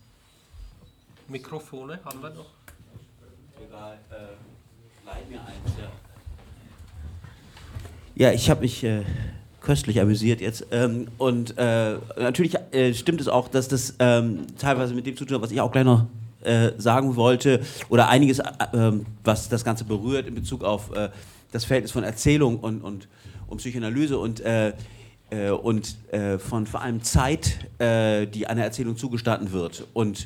[SPEAKER 1] Mikrofone haben wir noch?
[SPEAKER 4] Ja, äh, leih mir eins, ja. Ja, ich habe mich äh, köstlich amüsiert jetzt. Ähm, und äh, natürlich äh, stimmt es auch, dass das ähm, teilweise mit dem zu tun hat, was ich auch gleich noch äh, sagen wollte, oder einiges, äh, was das Ganze berührt in Bezug auf äh, das Verhältnis von Erzählung und, und, und Psychoanalyse und, äh, äh, und äh, von vor allem Zeit, äh, die einer Erzählung zugestanden wird. Und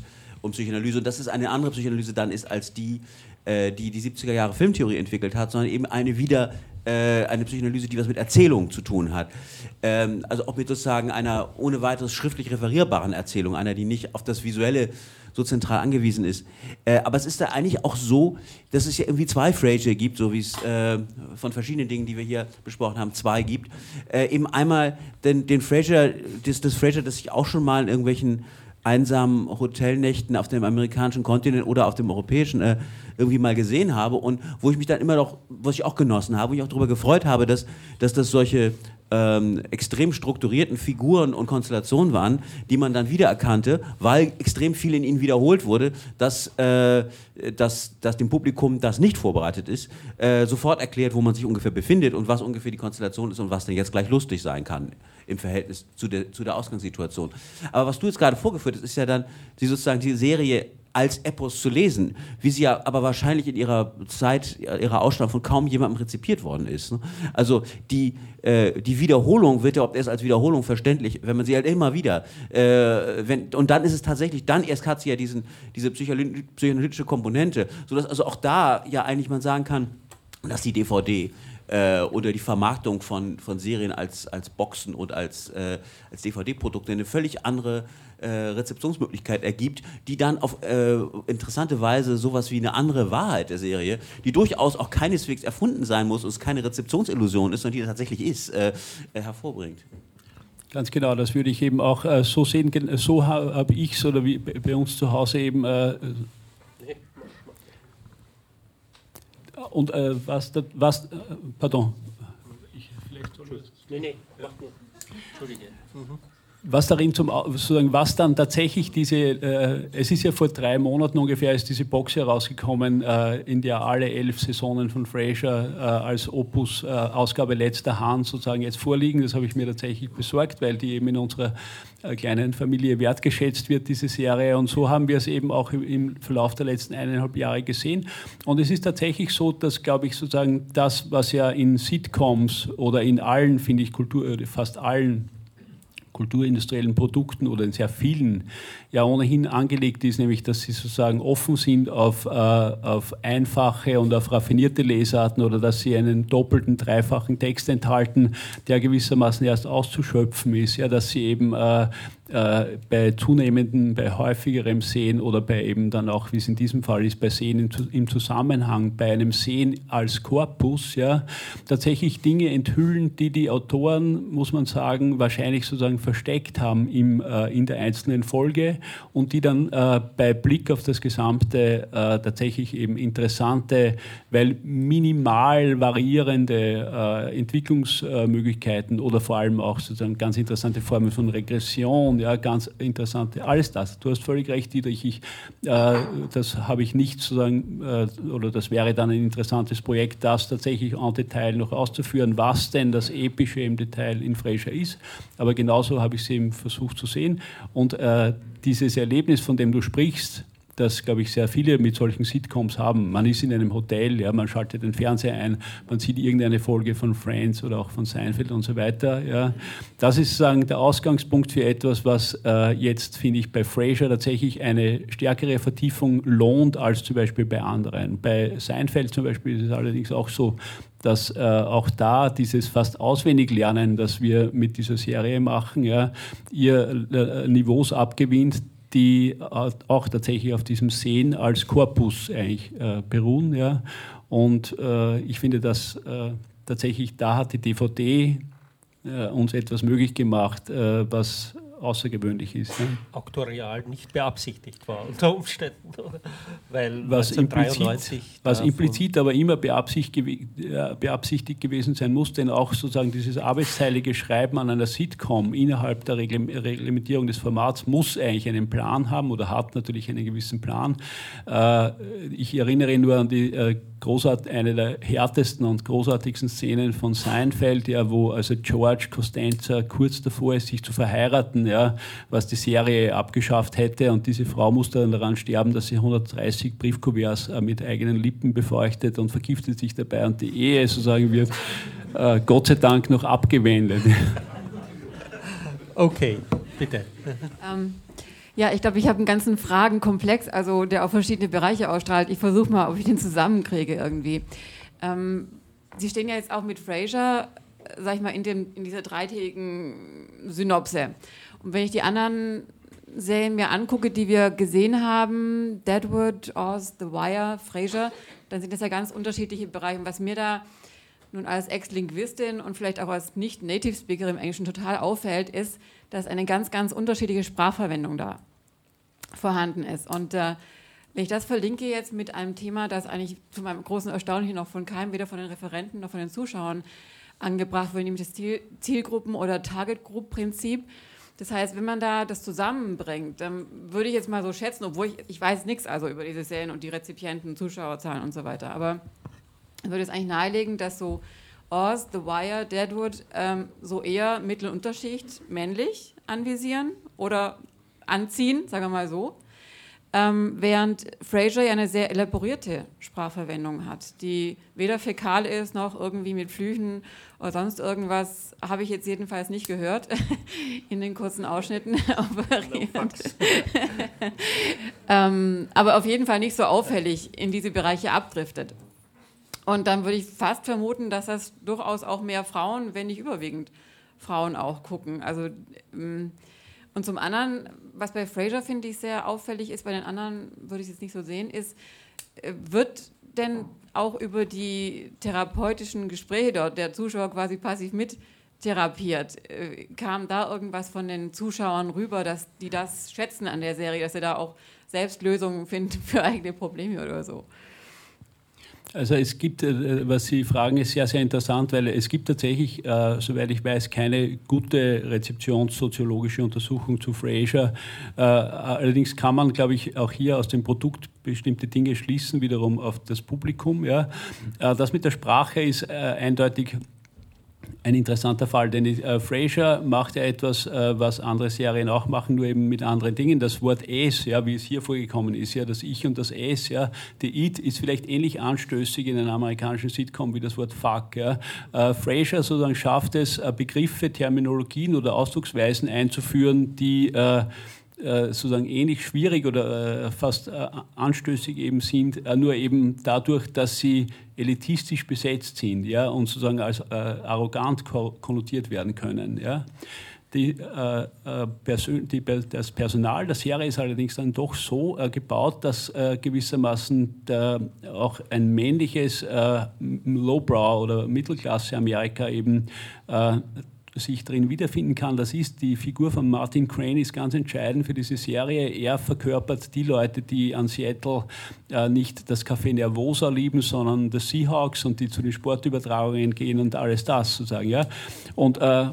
[SPEAKER 4] um Psychoanalyse und dass es eine andere Psychoanalyse dann ist als die, äh, die die siebziger Jahre Filmtheorie entwickelt hat, sondern eben eine wieder äh, eine Psychoanalyse, die was mit Erzählung zu tun hat. Ähm, also auch mit sozusagen einer ohne weiteres schriftlich referierbaren Erzählung, einer, die nicht auf das Visuelle so zentral angewiesen ist. Äh, aber es ist da eigentlich auch so, dass es ja irgendwie zwei Frasier gibt, so wie es äh, von verschiedenen Dingen, die wir hier besprochen haben, zwei gibt. Äh, eben einmal den, den Frasier, das, das Frasier, das ich auch schon mal in irgendwelchen einsamen Hotelnächten auf dem amerikanischen Kontinent oder auf dem europäischen äh, irgendwie mal gesehen habe und wo ich mich dann immer noch, was ich auch genossen habe, wo ich auch darüber gefreut habe, dass, dass das solche ähm, extrem strukturierten Figuren und Konstellationen waren, die man dann wiedererkannte, weil extrem viel in ihnen wiederholt wurde, dass, äh, dass, dass dem Publikum, das nicht vorbereitet ist, äh, sofort erklärt, wo man sich ungefähr befindet und was ungefähr die Konstellation ist und was denn jetzt gleich lustig sein kann im Verhältnis zu der, zu der Ausgangssituation. Aber was du jetzt gerade vorgeführt hast, ist ja dann die sozusagen die Serie als Epos zu lesen, wie sie ja aber wahrscheinlich in ihrer Zeit, ihrer Ausstrahlung von kaum jemandem rezipiert worden ist. Ne? Also die, äh, die Wiederholung wird ja ob erst als Wiederholung verständlich, wenn man sie halt immer wieder, äh, wenn, und dann ist es tatsächlich, dann erst hat sie ja diesen, diese psychoanalytische Komponente, sodass also auch da ja eigentlich man sagen kann, dass die D V D äh, oder die Vermarktung von, von Serien als, als Boxen und als, äh, als D V D-Produkte eine völlig andere Äh, Rezeptionsmöglichkeit ergibt, die dann auf äh, interessante Weise sowas wie eine andere Wahrheit der Serie, die durchaus auch keineswegs erfunden sein muss und es keine Rezeptionsillusion ist, sondern die tatsächlich ist, äh, äh, hervorbringt.
[SPEAKER 2] Ganz genau, das würde ich eben auch äh, so sehen, so ha, habe ich es oder wie bei uns zu Hause eben äh, und äh, was, das, was äh, pardon. Ich, vielleicht soll das. Nee, nee, mach nur. Entschuldige. Mhm. Was darin zum, sozusagen, was dann tatsächlich diese, äh, es ist ja vor drei Monaten ungefähr, ist diese Box herausgekommen, äh, in der alle elf Saisonen von Frasier äh, als Opus, äh, Ausgabe letzter Hand sozusagen jetzt vorliegen. Das habe ich mir tatsächlich besorgt, weil die eben in unserer äh, kleinen Familie wertgeschätzt wird, diese Serie. Und so haben wir es eben auch im, im Verlauf der letzten eineinhalb Jahre gesehen. Und es ist tatsächlich so, dass, glaube ich, sozusagen das, was ja in Sitcoms oder in allen, finde ich, Kultur, fast allen kulturindustriellen Produkten oder in sehr vielen ja ohnehin angelegt ist, nämlich dass sie sozusagen offen sind auf, äh, auf einfache und auf raffinierte Lesarten oder dass sie einen doppelten, dreifachen Text enthalten, der gewissermaßen erst auszuschöpfen ist, ja, dass sie eben äh, äh, bei zunehmendem, bei häufigerem Sehen oder bei eben dann auch, wie es in diesem Fall ist, bei Sehen im, im Zusammenhang, bei einem Sehen als Korpus, ja, tatsächlich Dinge enthüllen, die die Autoren, muss man sagen, wahrscheinlich sozusagen versteckt haben im, äh, in der einzelnen Folge und die dann äh, bei Blick auf das Gesamte äh, tatsächlich eben interessante, weil minimal variierende äh, Entwicklungsmöglichkeiten oder vor allem auch sozusagen ganz interessante Formen von Regression, ja, ganz interessante, alles das. Du hast völlig recht, Dietrich, ich, äh, das habe ich nicht sozusagen, äh, oder das wäre dann ein interessantes Projekt, das tatsächlich en Detail noch auszuführen, was denn das Epische im Detail in Frasier ist, aber genauso habe ich es eben versucht zu sehen und äh, dieses Erlebnis, von dem du sprichst, das, glaube ich, sehr viele mit solchen Sitcoms haben. Man ist in einem Hotel, ja, man schaltet den Fernseher ein, man sieht irgendeine Folge von Friends oder auch von Seinfeld und so weiter. Ja. Das ist sozusagen der Ausgangspunkt für etwas, was äh, jetzt, finde ich, bei Frasier tatsächlich eine stärkere Vertiefung lohnt als zum Beispiel bei anderen. Bei Seinfeld zum Beispiel ist es allerdings auch so, dass äh, auch da dieses fast auswendig Lernen, das wir mit dieser Serie machen, ja, ihr äh, Niveaus abgewinnt, die auch tatsächlich auf diesem Sehen als Korpus eigentlich äh, beruhen. Ja. Und äh, ich finde, dass äh, tatsächlich da hat die D V D äh, uns etwas möglich gemacht, äh, was außergewöhnlich ist. Ne?
[SPEAKER 1] Auktorial nicht beabsichtigt war unter Umständen. Oder? Weil
[SPEAKER 2] was implizit, was implizit aber immer beabsichtigt, äh, beabsichtigt gewesen sein muss, denn auch sozusagen dieses arbeitsteilige Schreiben an einer Sitcom innerhalb der Reglementierung des Formats muss eigentlich einen Plan haben oder hat natürlich einen gewissen Plan. Äh, ich erinnere nur an die äh, großart, eine der härtesten und großartigsten Szenen von Seinfeld, ja, wo also George Costanza kurz davor ist, sich zu verheiraten, ja, was die Serie abgeschafft hätte, und diese Frau musste dann daran sterben, dass sie hundertdreißig Briefkuverts äh, mit eigenen Lippen befeuchtet und vergiftet sich dabei, und die Ehe sozusagen wird äh, Gott sei Dank noch abgewendet.
[SPEAKER 1] Okay, bitte.
[SPEAKER 5] Ähm, Ja, ich glaube, ich habe einen ganzen Fragenkomplex, also der auf verschiedene Bereiche ausstrahlt. Ich versuche mal, ob ich den zusammenkriege irgendwie. Ähm, Sie stehen ja jetzt auch mit Frasier, sag ich mal, in, dem, in dieser dreitägigen Synopse. Und wenn ich die anderen Serien mir angucke, die wir gesehen haben, Deadwood, Oz, The Wire, Frasier, dann sind das ja ganz unterschiedliche Bereiche. Und was mir da nun als Ex-Linguistin und vielleicht auch als Nicht-Native-Speaker im Englischen total auffällt, ist, dass eine ganz, ganz unterschiedliche Sprachverwendung da vorhanden ist. Und äh, wenn ich das verlinke jetzt mit einem Thema, das eigentlich zu meinem großen Erstaunen hier noch von keinem, weder von den Referenten noch von den Zuschauern angebracht wird, nämlich das Ziel, Zielgruppen- oder Target-Group-Prinzip. Das heißt, wenn man da das zusammenbringt, dann würde ich jetzt mal so schätzen, obwohl ich, ich weiß nichts also über diese Serien und die Rezipienten, Zuschauerzahlen und so weiter, aber ich würde es eigentlich nahelegen, dass so Oz, The Wire, Deadwood ähm, so eher Mittel- und Unterschicht männlich anvisieren oder anziehen, sagen wir mal so, ähm, während Frasier ja eine sehr elaborierte Sprachverwendung hat, die weder fäkal ist noch irgendwie mit Flüchen oder sonst irgendwas, habe ich jetzt jedenfalls nicht gehört in den kurzen Ausschnitten. ähm, aber auf jeden Fall nicht so auffällig in diese Bereiche abdriftet. Und dann würde ich fast vermuten, dass das durchaus auch mehr Frauen, wenn nicht überwiegend Frauen auch gucken. Also, und zum anderen, was bei Frasier, finde ich, sehr auffällig ist, bei den anderen würde ich es jetzt nicht so sehen, ist, wird denn auch über die therapeutischen Gespräche dort der Zuschauer quasi passiv mit therapiert? Kam da irgendwas von den Zuschauern rüber, dass die das schätzen an der Serie, dass sie da auch selbst Lösungen finden für eigene Probleme oder so?
[SPEAKER 2] Also es gibt, was Sie fragen, ist sehr, sehr interessant, weil es gibt tatsächlich, äh, soweit ich weiß, keine gute rezeptionssoziologische Untersuchung zu Frasier. Äh, allerdings kann man, glaube ich, auch hier aus dem Produkt bestimmte Dinge schließen, wiederum auf das Publikum. Ja. Äh, das mit der Sprache ist äh, eindeutig ein interessanter Fall, denn äh, Frasier macht ja etwas, äh, was andere Serien auch machen, nur eben mit anderen Dingen. Das Wort es, ja, wie es hier vorgekommen ist, ja, das Ich und das Es, ja, die It ist vielleicht ähnlich anstößig in einer amerikanischen Sitcom wie das Wort Fuck. Ja. Äh, Frasier sozusagen schafft es, äh, Begriffe, Terminologien oder Ausdrucksweisen einzuführen, die äh, sozusagen ähnlich schwierig oder äh, fast äh, anstößig eben sind, äh, nur eben dadurch, dass sie elitistisch besetzt sind, ja, und sozusagen als äh, arrogant ko- konnotiert werden können. Ja. Die, äh, Persön- die, das Personal der Serie ist allerdings dann doch so äh, gebaut, dass äh, gewissermaßen der, auch ein männliches äh, Lowbrow- oder Mittelklasse-Amerika eben äh, sich drin wiederfinden kann. Das ist die Figur von Martin Crane, ist ganz entscheidend für diese Serie. Er verkörpert die Leute, die an Seattle äh, nicht das Café Nervosa lieben, sondern die Seahawks und die zu den Sportübertragungen gehen und alles das sozusagen. Ja. Und äh,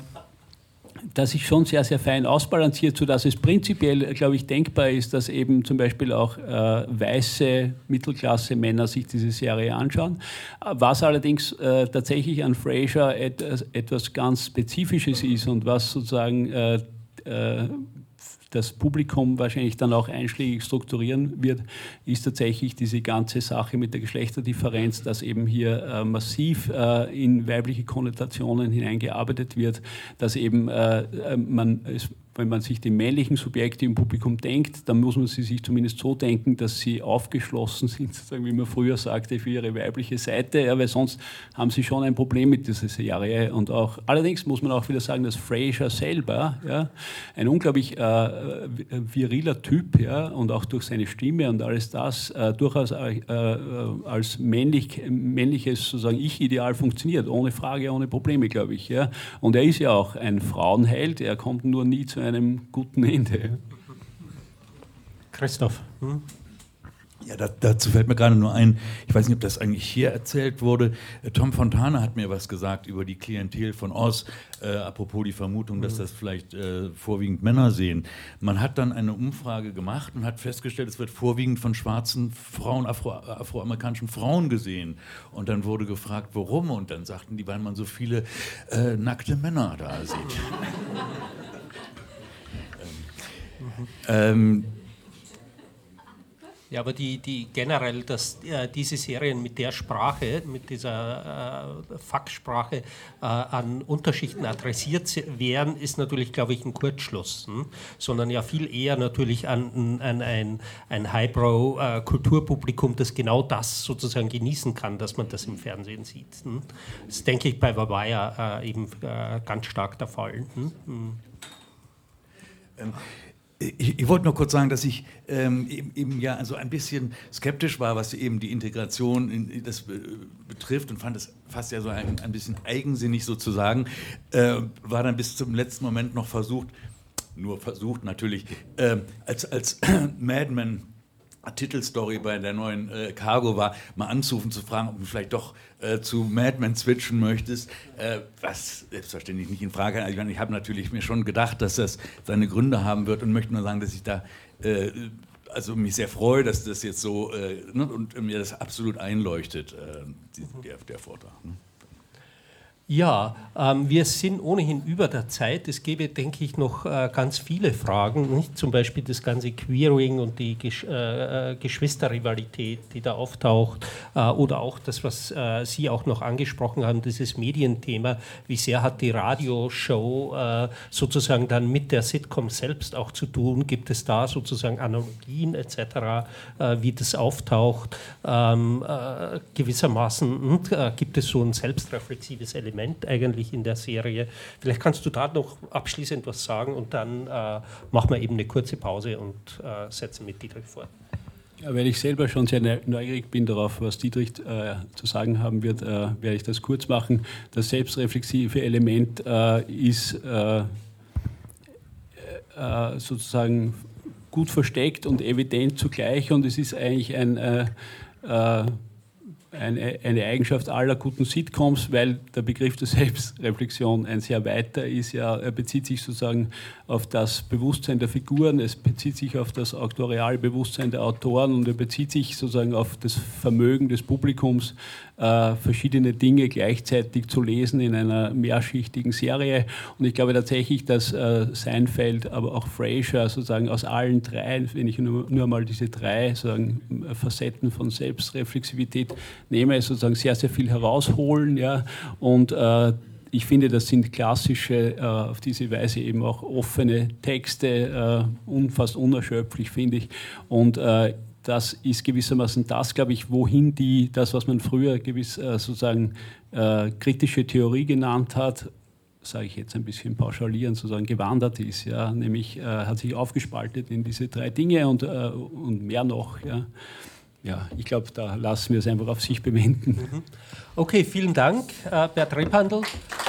[SPEAKER 2] das ist schon sehr, sehr fein ausbalanciert, sodass es prinzipiell, glaube ich, denkbar ist, dass eben zum Beispiel auch äh, weiße Mittelklasse-Männer sich diese Serie anschauen. Was allerdings äh, tatsächlich an Frasier etwas, etwas ganz Spezifisches ist und was sozusagen äh, äh, das Publikum wahrscheinlich dann auch einschlägig strukturieren wird, ist tatsächlich diese ganze Sache mit der Geschlechterdifferenz, dass eben hier äh, massiv äh, in weibliche Konnotationen hineingearbeitet wird, dass eben äh, man es wenn man sich die männlichen Subjekte im Publikum denkt, dann muss man sie sich zumindest so denken, dass sie aufgeschlossen sind, sozusagen, wie man früher sagte, für ihre weibliche Seite, ja, weil sonst haben sie schon ein Problem mit dieser Serie. Und auch, allerdings muss man auch wieder sagen, dass Frasier selber, ja, ein unglaublich äh, viriler Typ, ja, und auch durch seine Stimme und alles das äh, durchaus äh, als männlich, männliches sozusagen Ich-Ideal funktioniert, ohne Frage, ohne Probleme, glaube ich. Ja. Und er ist ja auch ein Frauenheld, er kommt nur nie zu einem guten Ende.
[SPEAKER 1] Christoph. Hm?
[SPEAKER 6] Ja, da, dazu fällt mir gerade nur ein, ich weiß nicht, ob das eigentlich hier erzählt wurde, Tom Fontana hat mir was gesagt über die Klientel von Oz, äh, apropos die Vermutung, dass das vielleicht äh, vorwiegend Männer sehen. Man hat dann eine Umfrage gemacht und hat festgestellt, es wird vorwiegend von schwarzen Frauen, Afro, afroamerikanischen Frauen gesehen. Und dann wurde gefragt, warum? Und dann sagten die, weil man so viele äh, nackte Männer da sieht. ähm, ähm,
[SPEAKER 1] Ja, aber die, die generell, dass äh, diese Serien mit der Sprache, mit dieser äh, Faxsprache äh, an Unterschichten adressiert wären, ist natürlich, glaube ich, ein Kurzschluss, hm? Sondern ja viel eher natürlich an, an ein, ein Highbrow-Kulturpublikum, das genau das sozusagen genießen kann, dass man das im Fernsehen sieht. Hm? Das ist, denke ich, bei Vavaya äh, eben äh, ganz stark der Fall. Hm? Hm.
[SPEAKER 6] Ähm. Ich, ich wollte nur kurz sagen, dass ich ähm, eben, eben ja also ein bisschen skeptisch war, was eben die Integration in, das äh, betrifft und fand es fast ja so ein, ein bisschen eigensinnig sozusagen. Äh, war dann bis zum letzten Moment noch versucht, nur versucht natürlich, äh, als, als Mad Men Titelstory bei der neuen äh, Cargo war, mal anzurufen, zu fragen, ob du vielleicht doch äh, zu Mad Men switchen möchtest, äh, was selbstverständlich nicht in Frage. Also ich, meine, ich habe natürlich mir schon gedacht, dass das seine Gründe haben wird und möchte nur sagen, dass ich da äh, also mich sehr freue, dass das jetzt so äh, ne, und mir das absolut einleuchtet, äh, die, der, der Vortrag. Ne?
[SPEAKER 1] Ja, ähm, wir sind ohnehin über der Zeit. Es gäbe, denke ich, noch äh, ganz viele Fragen, nicht? Zum Beispiel das ganze Queering und die Gesch äh, Geschwisterrivalität, die da auftaucht, äh, oder auch das, was äh, Sie auch noch angesprochen haben, dieses Medienthema. Wie sehr hat die Radioshow äh, sozusagen dann mit der Sitcom selbst auch zu tun? Gibt es da sozusagen Analogien et cetera, äh, wie das auftaucht? Ähm, äh, gewissermaßen äh, gibt es so ein selbstreflexives Element eigentlich in der Serie. Vielleicht kannst du da noch abschließend was sagen und dann äh, machen wir eben eine kurze Pause und äh, setzen mit Dietrich fort.
[SPEAKER 2] Ja, weil ich selber schon sehr neugierig bin darauf, was Dietrich äh, zu sagen haben wird, äh, werde ich das kurz machen. Das selbstreflexive Element äh, ist äh, äh, sozusagen gut versteckt und evident zugleich und es ist eigentlich ein äh, äh, Eine, eine Eigenschaft aller guten Sitcoms, weil der Begriff der Selbstreflexion ein sehr weiter ist. Ja, er bezieht sich sozusagen auf das Bewusstsein der Figuren, es bezieht sich auf das Aktorialbewusstsein der Autoren und er bezieht sich sozusagen auf das Vermögen des Publikums, äh, verschiedene Dinge gleichzeitig zu lesen in einer mehrschichtigen Serie. Und ich glaube tatsächlich, dass äh, Seinfeld, aber auch Frasier sozusagen aus allen drei, wenn ich nur, nur mal diese drei sozusagen Facetten von Selbstreflexivität nehme, sozusagen sehr, sehr viel herausholen. Ja, und äh, ich finde, das sind klassische, äh, auf diese Weise eben auch offene Texte, äh, un, fast unerschöpflich, finde ich. Und äh, das ist gewissermaßen das, glaube ich, wohin die, das, was man früher gewiss äh, sozusagen äh, kritische Theorie genannt hat, sage ich jetzt ein bisschen pauschalierend, sozusagen gewandert ist. Ja, nämlich äh, hat sich aufgespaltet in diese drei Dinge und, äh, und mehr noch. Ja. Ja, ich glaube, da lassen wir es einfach auf sich bewenden.
[SPEAKER 1] Okay, vielen Dank, äh, Bert Rebhandl.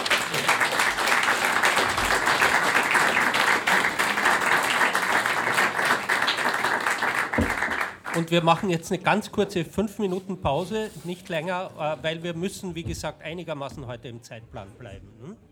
[SPEAKER 1] Und wir machen jetzt eine ganz kurze fünf Minuten Pause, nicht länger, äh, weil wir müssen, wie gesagt, einigermaßen heute im Zeitplan bleiben. Hm?